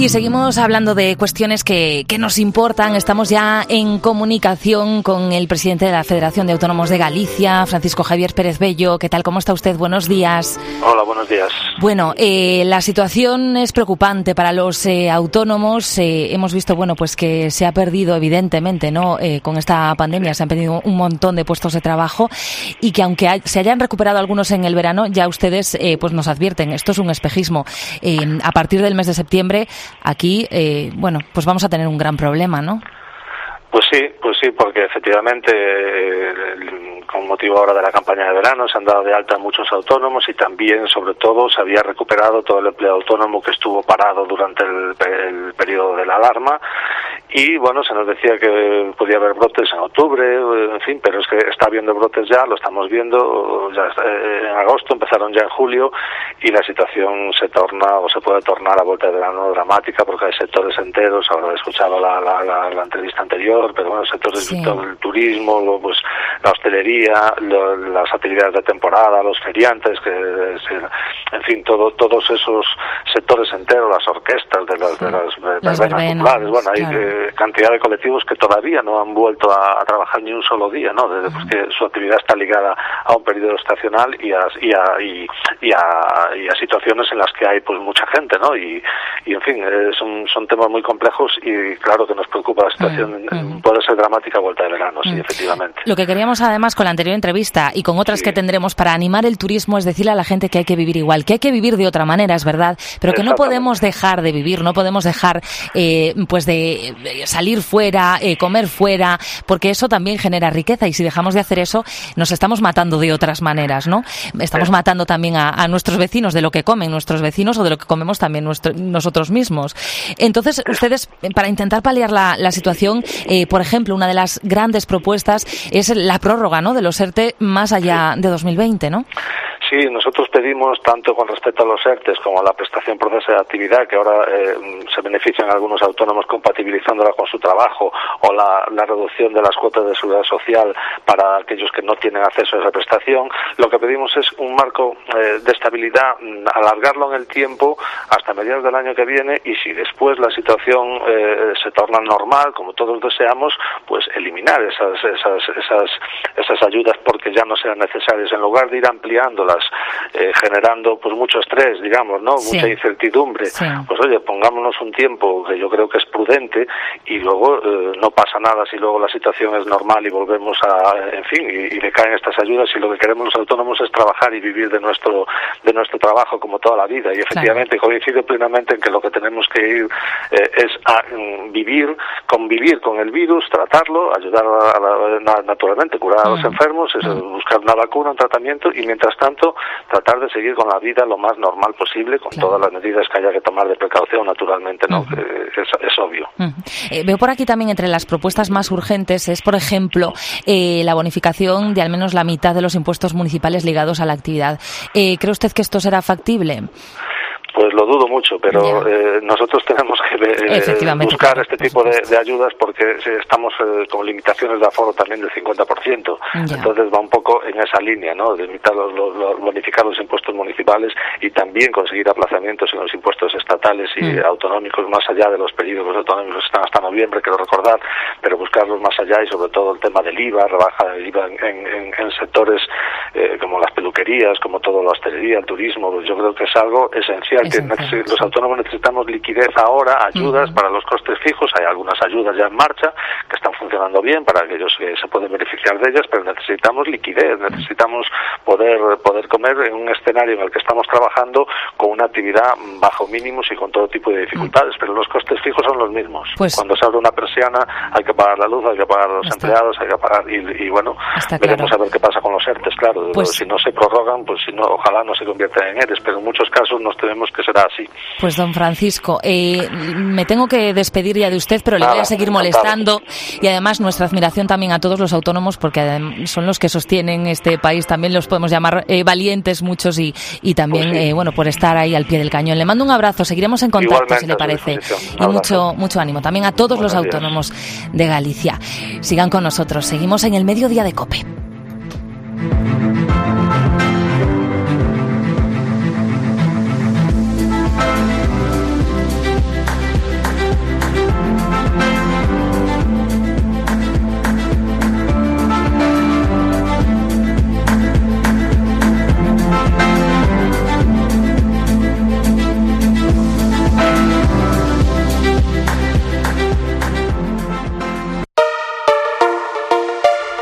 Y seguimos hablando de cuestiones que nos importan. Estamos ya en comunicación con el presidente de la Federación de Autónomos de Galicia, Francisco Javier Pérez Bello. ¿Qué tal? ¿Cómo está usted? Buenos días. Hola, buenos días. Bueno, la situación es preocupante para los autónomos. Hemos visto, bueno, pues que se ha perdido, evidentemente, ¿no? Con esta pandemia se han perdido un montón de puestos de trabajo y que aunque se hayan recuperado algunos en el verano, ya ustedes pues nos advierten, esto es un espejismo. A partir del mes de septiembre, aquí, bueno, pues vamos a tener un gran problema, ¿no? Pues sí, porque efectivamente, con motivo ahora de la campaña de verano, se han dado de alta muchos autónomos y también, sobre todo, se había recuperado todo el empleo autónomo que estuvo parado durante el periodo de la alarma. Y bueno, se nos decía que podía haber brotes en octubre, en fin, pero es que está habiendo brotes ya, lo estamos viendo, ya en agosto, empezaron ya en julio, y la situación se torna o se puede tornar a vuelta de verano dramática, porque hay sectores enteros, ahora he escuchado la entrevista anterior, pero bueno, sectores del turismo, pues la hostelería, las actividades de temporada, los feriantes, en fin, todos esos sectores enteros, las orquestas de las verbenas populares, bueno, hay cantidad de colectivos que todavía no han vuelto a trabajar ni un solo día, ¿no? Desde pues, que su actividad está ligada a un periodo estacional y a situaciones en las que hay pues mucha gente, ¿no? Y en fin, son temas muy complejos y claro que nos preocupa la situación. Puede ser dramática a vuelta de verano, sí, efectivamente. Lo que queríamos además con la anterior entrevista y con otras que tendremos para animar el turismo es decirle a la gente que hay que vivir igual, que hay que vivir de otra manera, es verdad, pero que no podemos dejar de vivir, no podemos dejar pues de salir fuera, comer fuera, porque eso también genera riqueza y si dejamos de hacer eso nos estamos matando de otras maneras, ¿no? Estamos matando también a nuestros vecinos de lo que comen nuestros vecinos o de lo que comemos también nosotros mismos. Entonces, ustedes, para intentar paliar la situación, por ejemplo, una de las grandes propuestas es la prórroga, ¿no?, de los ERTE más allá de 2020, ¿no? Sí, nosotros pedimos, tanto con respecto a los ERTES como a la prestación por cese de actividad, que ahora se benefician algunos autónomos compatibilizándola con su trabajo, o la reducción de las cuotas de seguridad social para aquellos que no tienen acceso a esa prestación. Lo que pedimos es un marco de estabilidad, alargarlo en el tiempo hasta mediados del año que viene, y si después la situación se torna normal, como todos deseamos, pues eliminar esas ayudas porque ya no sean necesarias, en lugar de ir ampliándolas, generando pues mucho estrés, digamos, ¿no? Mucha incertidumbre. Pues oye, pongámonos un tiempo que yo creo que es prudente y luego no pasa nada si luego la situación es normal y volvemos en fin, y decaen estas ayudas, y lo que queremos los autónomos es trabajar y vivir de nuestro trabajo como toda la vida, y efectivamente coincide plenamente en que lo que tenemos que ir es a convivir con el virus, tratarlo, ayudar naturalmente, curar a los enfermos, buscar una vacuna, un tratamiento, y mientras tanto tratar de seguir con la vida lo más normal posible, con todas las medidas que haya que tomar de precaución, naturalmente, ¿no? Es obvio. Veo por aquí también entre las propuestas más urgentes es, por ejemplo, la bonificación de al menos la mitad de los impuestos municipales ligados a la actividad. ¿Cree usted que esto será factible? Pues lo dudo mucho, pero nosotros tenemos que buscar este tipo de ayudas porque estamos con limitaciones de aforo también del 50%. Entonces va un poco en esa línea, ¿no? De limitar bonificar los impuestos municipales y también conseguir aplazamientos en los impuestos estatales y autonómicos más allá de los periodos autonómicos que están hasta noviembre, quiero recordar, pero buscarlos más allá, y sobre todo el tema del IVA, rebaja del IVA en sectores como las peluquerías, como toda la hostelería, el turismo. Pues yo creo que es algo esencial. Los autónomos necesitamos liquidez ahora, ayudas para los costes fijos. Hay algunas ayudas ya en marcha que están funcionando bien para aquellos que se pueden beneficiar de ellas, pero necesitamos liquidez, necesitamos poder comer en un escenario en el que estamos trabajando con una actividad bajo mínimos y con todo tipo de dificultades, pero los costes fijos son los mismos. Cuando se abre una persiana hay que pagar la luz, hay que pagar a los empleados, hay que pagar y bueno, veremos a ver qué pasa con los ERTES, claro. Si no se prorrogan, pues si no, ojalá no se conviertan en ERES, pero en muchos casos nos tenemos que será así. Pues don Francisco, me tengo que despedir ya de usted, pero le voy a seguir molestando, y además nuestra admiración también a todos los autónomos, porque son los que sostienen este país, también los podemos llamar valientes muchos, y también bueno, por estar ahí al pie del cañón. Le mando un abrazo, seguiremos en contacto. Igualmente, si le parece, y mucho ánimo también a todos los autónomos de Galicia. Sigan con nosotros, seguimos en el Mediodía de COPE.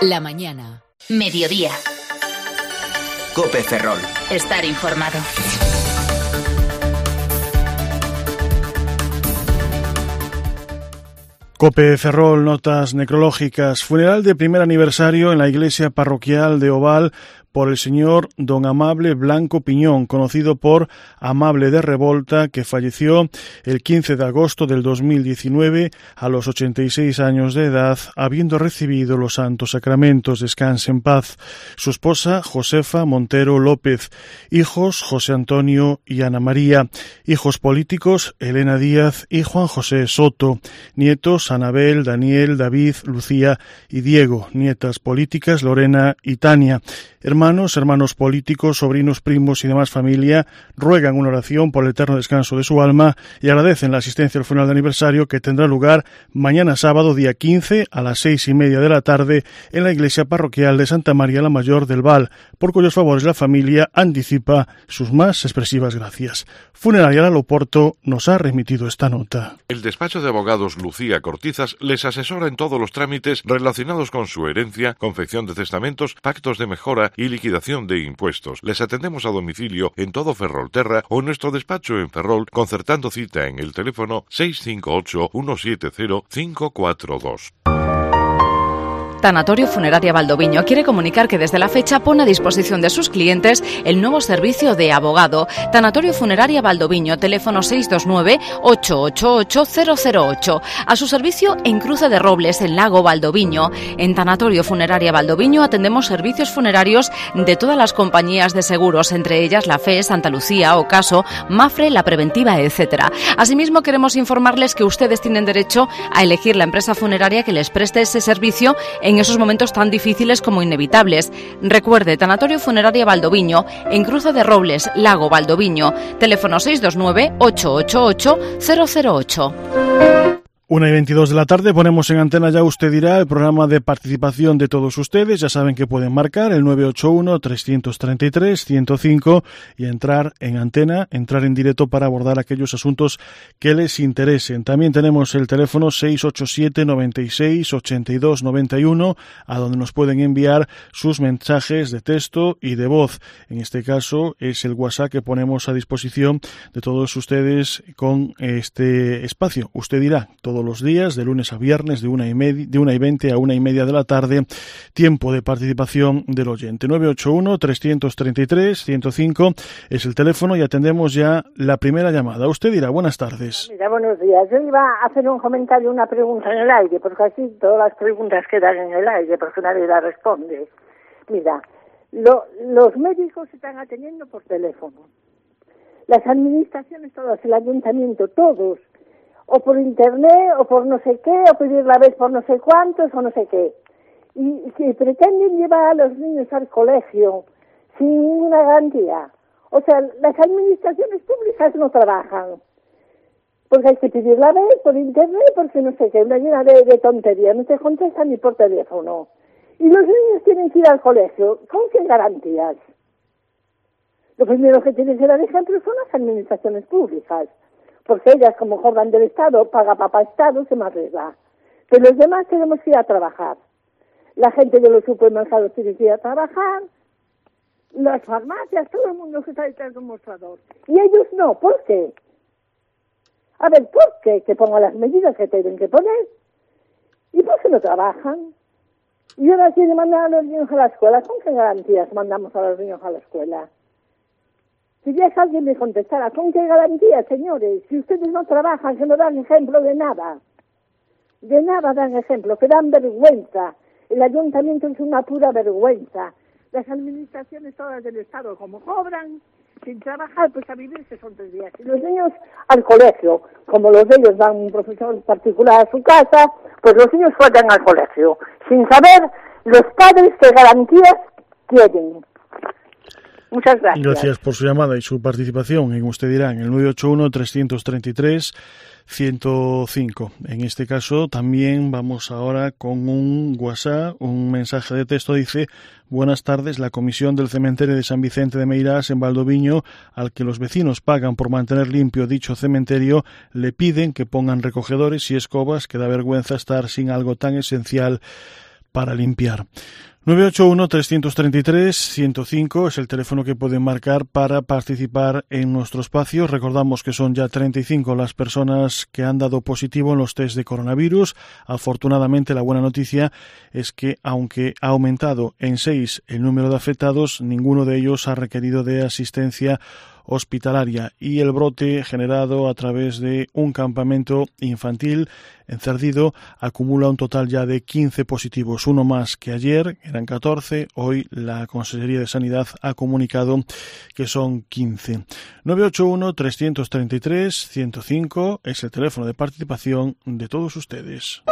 La mañana. Mediodía. COPE Ferrol. Estar informado. COPE Ferrol, notas necrológicas. Funeral de primer aniversario en la iglesia parroquial de Oval por el señor Don Amable Blanco Piñón, conocido por Amable de Revolta, que falleció el 15 de agosto del 2019 a los 86 años de edad, habiendo recibido los santos sacramentos. Descanse en paz. Su esposa, Josefa Montero López. Hijos, José Antonio y Ana María. Hijos políticos, Elena Díaz y Juan José Soto. Nietos, Anabel, Daniel, David, Lucía y Diego. Nietas políticas, Lorena y Tania. Hermanos políticos, sobrinos, primos y demás familia ruegan una oración por el eterno descanso de su alma y agradecen la asistencia al funeral de aniversario que tendrá lugar mañana sábado, día 15, a las 6:30 de la tarde en la iglesia parroquial de Santa María la Mayor del Val, por cuyos favores la familia anticipa sus más expresivas gracias. Funeraria Laloporto nos ha remitido esta nota. El despacho de abogados Lucía Cortizas les asesora en todos los trámites relacionados con su herencia, confección de testamentos, pactos de mejora y liquidación de impuestos. Les atendemos a domicilio en todo Ferrolterra o en nuestro despacho en Ferrol, concertando cita en el teléfono 658-170-542. Tanatorio Funeraria Valdoviño quiere comunicar que desde la fecha pone a disposición de sus clientes el nuevo servicio de abogado. Tanatorio Funeraria Valdoviño, teléfono 629-888-008. A su servicio en Cruce de Robles, en Lago Valdoviño. En Tanatorio Funeraria Valdoviño atendemos servicios funerarios de todas las compañías de seguros, entre ellas La Fe, Santa Lucía, Ocaso, Mafre, La Preventiva, etc. Asimismo, queremos informarles que ustedes tienen derecho a elegir la empresa funeraria que les preste ese servicio en esos momentos tan difíciles como inevitables. Recuerde, Tanatorio Funeraria Valdoviño, en Cruce de Robles, Lago Valdoviño, teléfono 629-888-008. 1:22 de la tarde, ponemos en antena ya Usted Dirá, el programa de participación de todos ustedes. Ya saben que pueden marcar el 981-333-105 y entrar en antena, entrar en directo para abordar aquellos asuntos que les interesen. También tenemos el teléfono 687-96-82-91, a donde nos pueden enviar sus mensajes de texto y de voz. En este caso es el WhatsApp que ponemos a disposición de todos ustedes con este espacio. Usted Dirá, todos los días, de lunes a viernes, de 1:20 a 1:30 de la tarde, tiempo de participación del oyente. 981-333-105 es el teléfono y atendemos ya la primera llamada. Usted dirá, buenas tardes. Mira, buenos días. Yo iba a hacer un comentario, una pregunta en el aire, porque así todas las preguntas quedan en el aire, porque nadie las responde. Mira, los médicos se están atendiendo por teléfono. Las administraciones todas, el ayuntamiento, todos, o por internet, o por no sé qué, o pedir la vez por no sé cuántos, o no sé qué. Y si pretenden llevar a los niños al colegio sin ninguna garantía, o sea, las administraciones públicas no trabajan, porque hay que pedir la vez por internet, porque no sé qué, una llena de tonterías, no te contestan ni por teléfono. Y los niños tienen que ir al colegio, ¿con qué garantías? Lo primero que tienen que dar ejemplo son las administraciones públicas, porque ellas, como cobran del Estado, paga papá Estado, se me arregla. Pero los demás tenemos que ir a trabajar. La gente de los supermercados tiene que ir a trabajar, las farmacias, todo el mundo que está detrás de un mostrador. Y ellos no, ¿por qué? A ver, ¿por qué? Que pongan las medidas que tienen que poner. ¿Y por qué no trabajan? Y ahora quieren mandar a los niños a la escuela. ¿Con qué garantías mandamos a los niños a la escuela? Si ya alguien me contestara, ¿con qué garantías, señores? Si ustedes no trabajan, que no dan ejemplo de nada. De nada dan ejemplo, que dan vergüenza. El ayuntamiento es una pura vergüenza. Las administraciones todas del Estado, como cobran, sin trabajar, pues a vivirse son 3 días. Y los niños al colegio, como los de ellos van un profesor particular a su casa, pues los niños faltan al colegio, sin saber los padres qué garantías tienen. Muchas gracias. Gracias por su llamada y su participación en Usted Dirá, en el 981-333-105. En este caso también vamos ahora con un WhatsApp, un mensaje de texto. Dice: buenas tardes, la comisión del cementerio de San Vicente de Meirás en Valdoviño, al que los vecinos pagan por mantener limpio dicho cementerio, le piden que pongan recogedores y escobas, que da vergüenza estar sin algo tan esencial para limpiar. 981-333-105 es el teléfono que pueden marcar para participar en nuestro espacio. Recordamos que son ya 35 las personas que han dado positivo en los test de coronavirus. Afortunadamente, la buena noticia es que, aunque ha aumentado en 6 el número de afectados, ninguno de ellos ha requerido de asistencia hospitalaria, y el brote generado a través de un campamento infantil en Cerdido acumula un total ya de 15 positivos, uno más que ayer, eran 14, hoy la Consejería de Sanidad ha comunicado que son 15. 981-333-105 es el teléfono de participación de todos ustedes.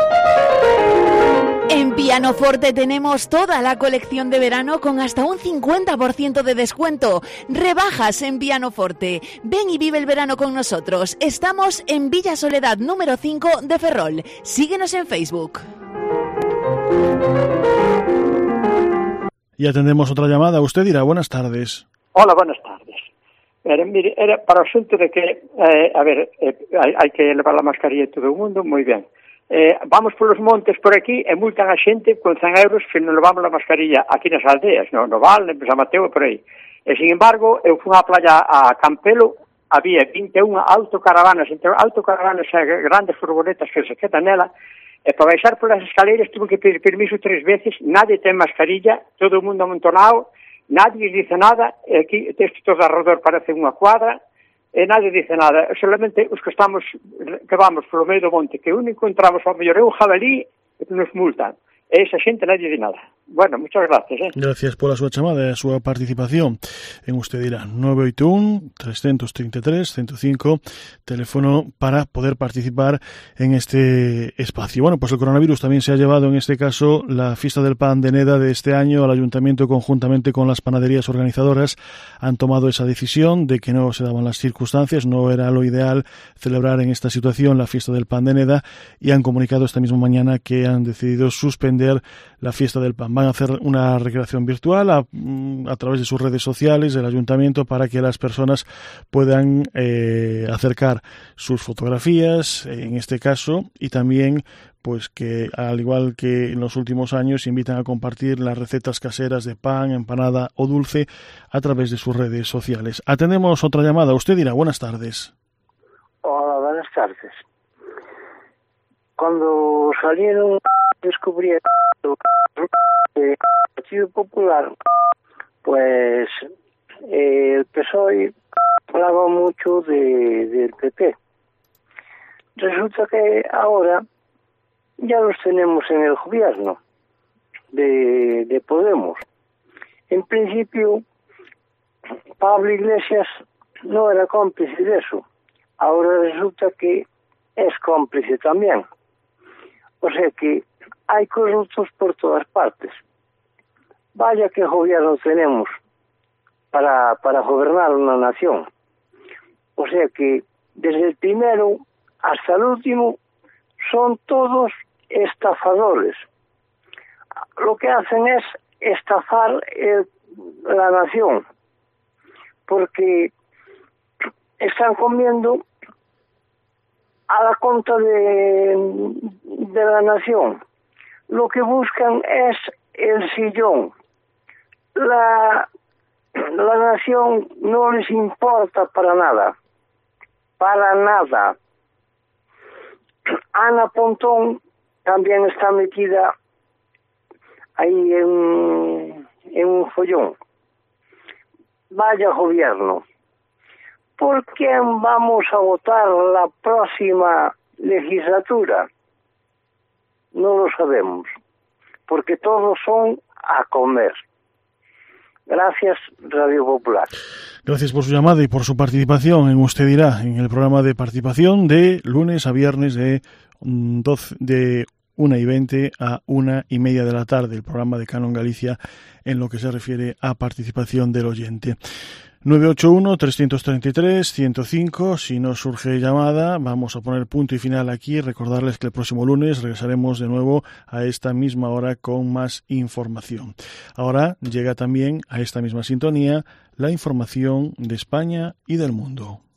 En Pianoforte tenemos toda la colección de verano con hasta un 50% de descuento. Rebajas en Pianoforte. Ven y vive el verano con nosotros. Estamos en Villa Soledad número 5 de Ferrol. Síguenos en Facebook. Y atendemos otra llamada. Usted dirá, buenas tardes. Hola, buenas tardes. Mire, era para o asunto de que, hai que levar a mascarilla de todo o mundo, moi ben. Vamos polos montes por aquí e multan a xente con 100 euros se non levamos a mascarilla aquí nas aldeas, no Val, en San Mateo e por aí. E, sin embargo, eu fui á playa a Campelo, había 21 autocaravanas, entre autocaravanas e grandes furgonetas que se quedan nela, e para baixar polas escaleras tuve que pedir permiso 3 veces, nadie ten mascarilla, todo o mundo amontonado, nadie dice nada, e aquí todo alrededor parece unha cuadra, e nadie dice nada, solamente os que vamos polo medio do monte, que único encontramos ao mellor é un jabalí e que nos multan, e esa xente nadie di nada. Bueno, muchas gracias. Gracias pola súa chamada e a súa participación. En usted dirá 981-333-105, teléfono para poder participar en este espacio. Bueno, pues el coronavirus también se ha llevado, en este caso, la fiesta del pan de Neda de este año. Al ayuntamiento, conjuntamente con las panaderías organizadoras, han tomado esa decisión de que no se daban las circunstancias, no era lo ideal celebrar en esta situación la fiesta del pan de Neda, y han comunicado esta misma mañana que han decidido suspender la fiesta del pan. Van a hacer una recreación virtual a través de sus redes sociales del ayuntamiento para que las personas puedan acercar sus fotografías, en este caso, y también pues que, al igual que en los últimos años, invitan a compartir las recetas caseras de pan, empanada o dulce a través de sus redes sociales. Atendemos otra llamada. Usted dirá, buenas tardes. Hola, buenas tardes. Cuando salieron, descubrí el Partido Popular, pues el PSOE hablaba mucho del PP. Resulta que ahora ya los tenemos en el gobierno de Podemos. En principio, Pablo Iglesias no era cómplice de eso. Ahora resulta que es cómplice también. O sea que hay corruptos por todas partes. Vaya que gobierno tenemos para gobernar una nación. O sea que desde el primero hasta el último son todos estafadores. Lo que hacen es estafar la nación, porque están comiendo a la conta de la nación. Lo que buscan es el sillón. La nación no les importa para nada. Para nada. Ana Pontón también está metida ahí en un follón. Vaya gobierno. ¿Por quién vamos a votar la próxima legislatura? No lo sabemos, porque todos son a comer. Gracias, Radio Popular. Gracias por su llamada y por su participación en Usted Dirá, en el programa de participación de lunes a viernes de 1:20 a 1:30 de la tarde, el programa de Canon Galicia en lo que se refiere a participación del oyente. 981-333-105, si nos surge llamada, vamos a poner punto y final aquí. Recordarles que el próximo lunes regresaremos de nuevo a esta misma hora con más información. Ahora llega también a esta misma sintonía la información de España y del mundo.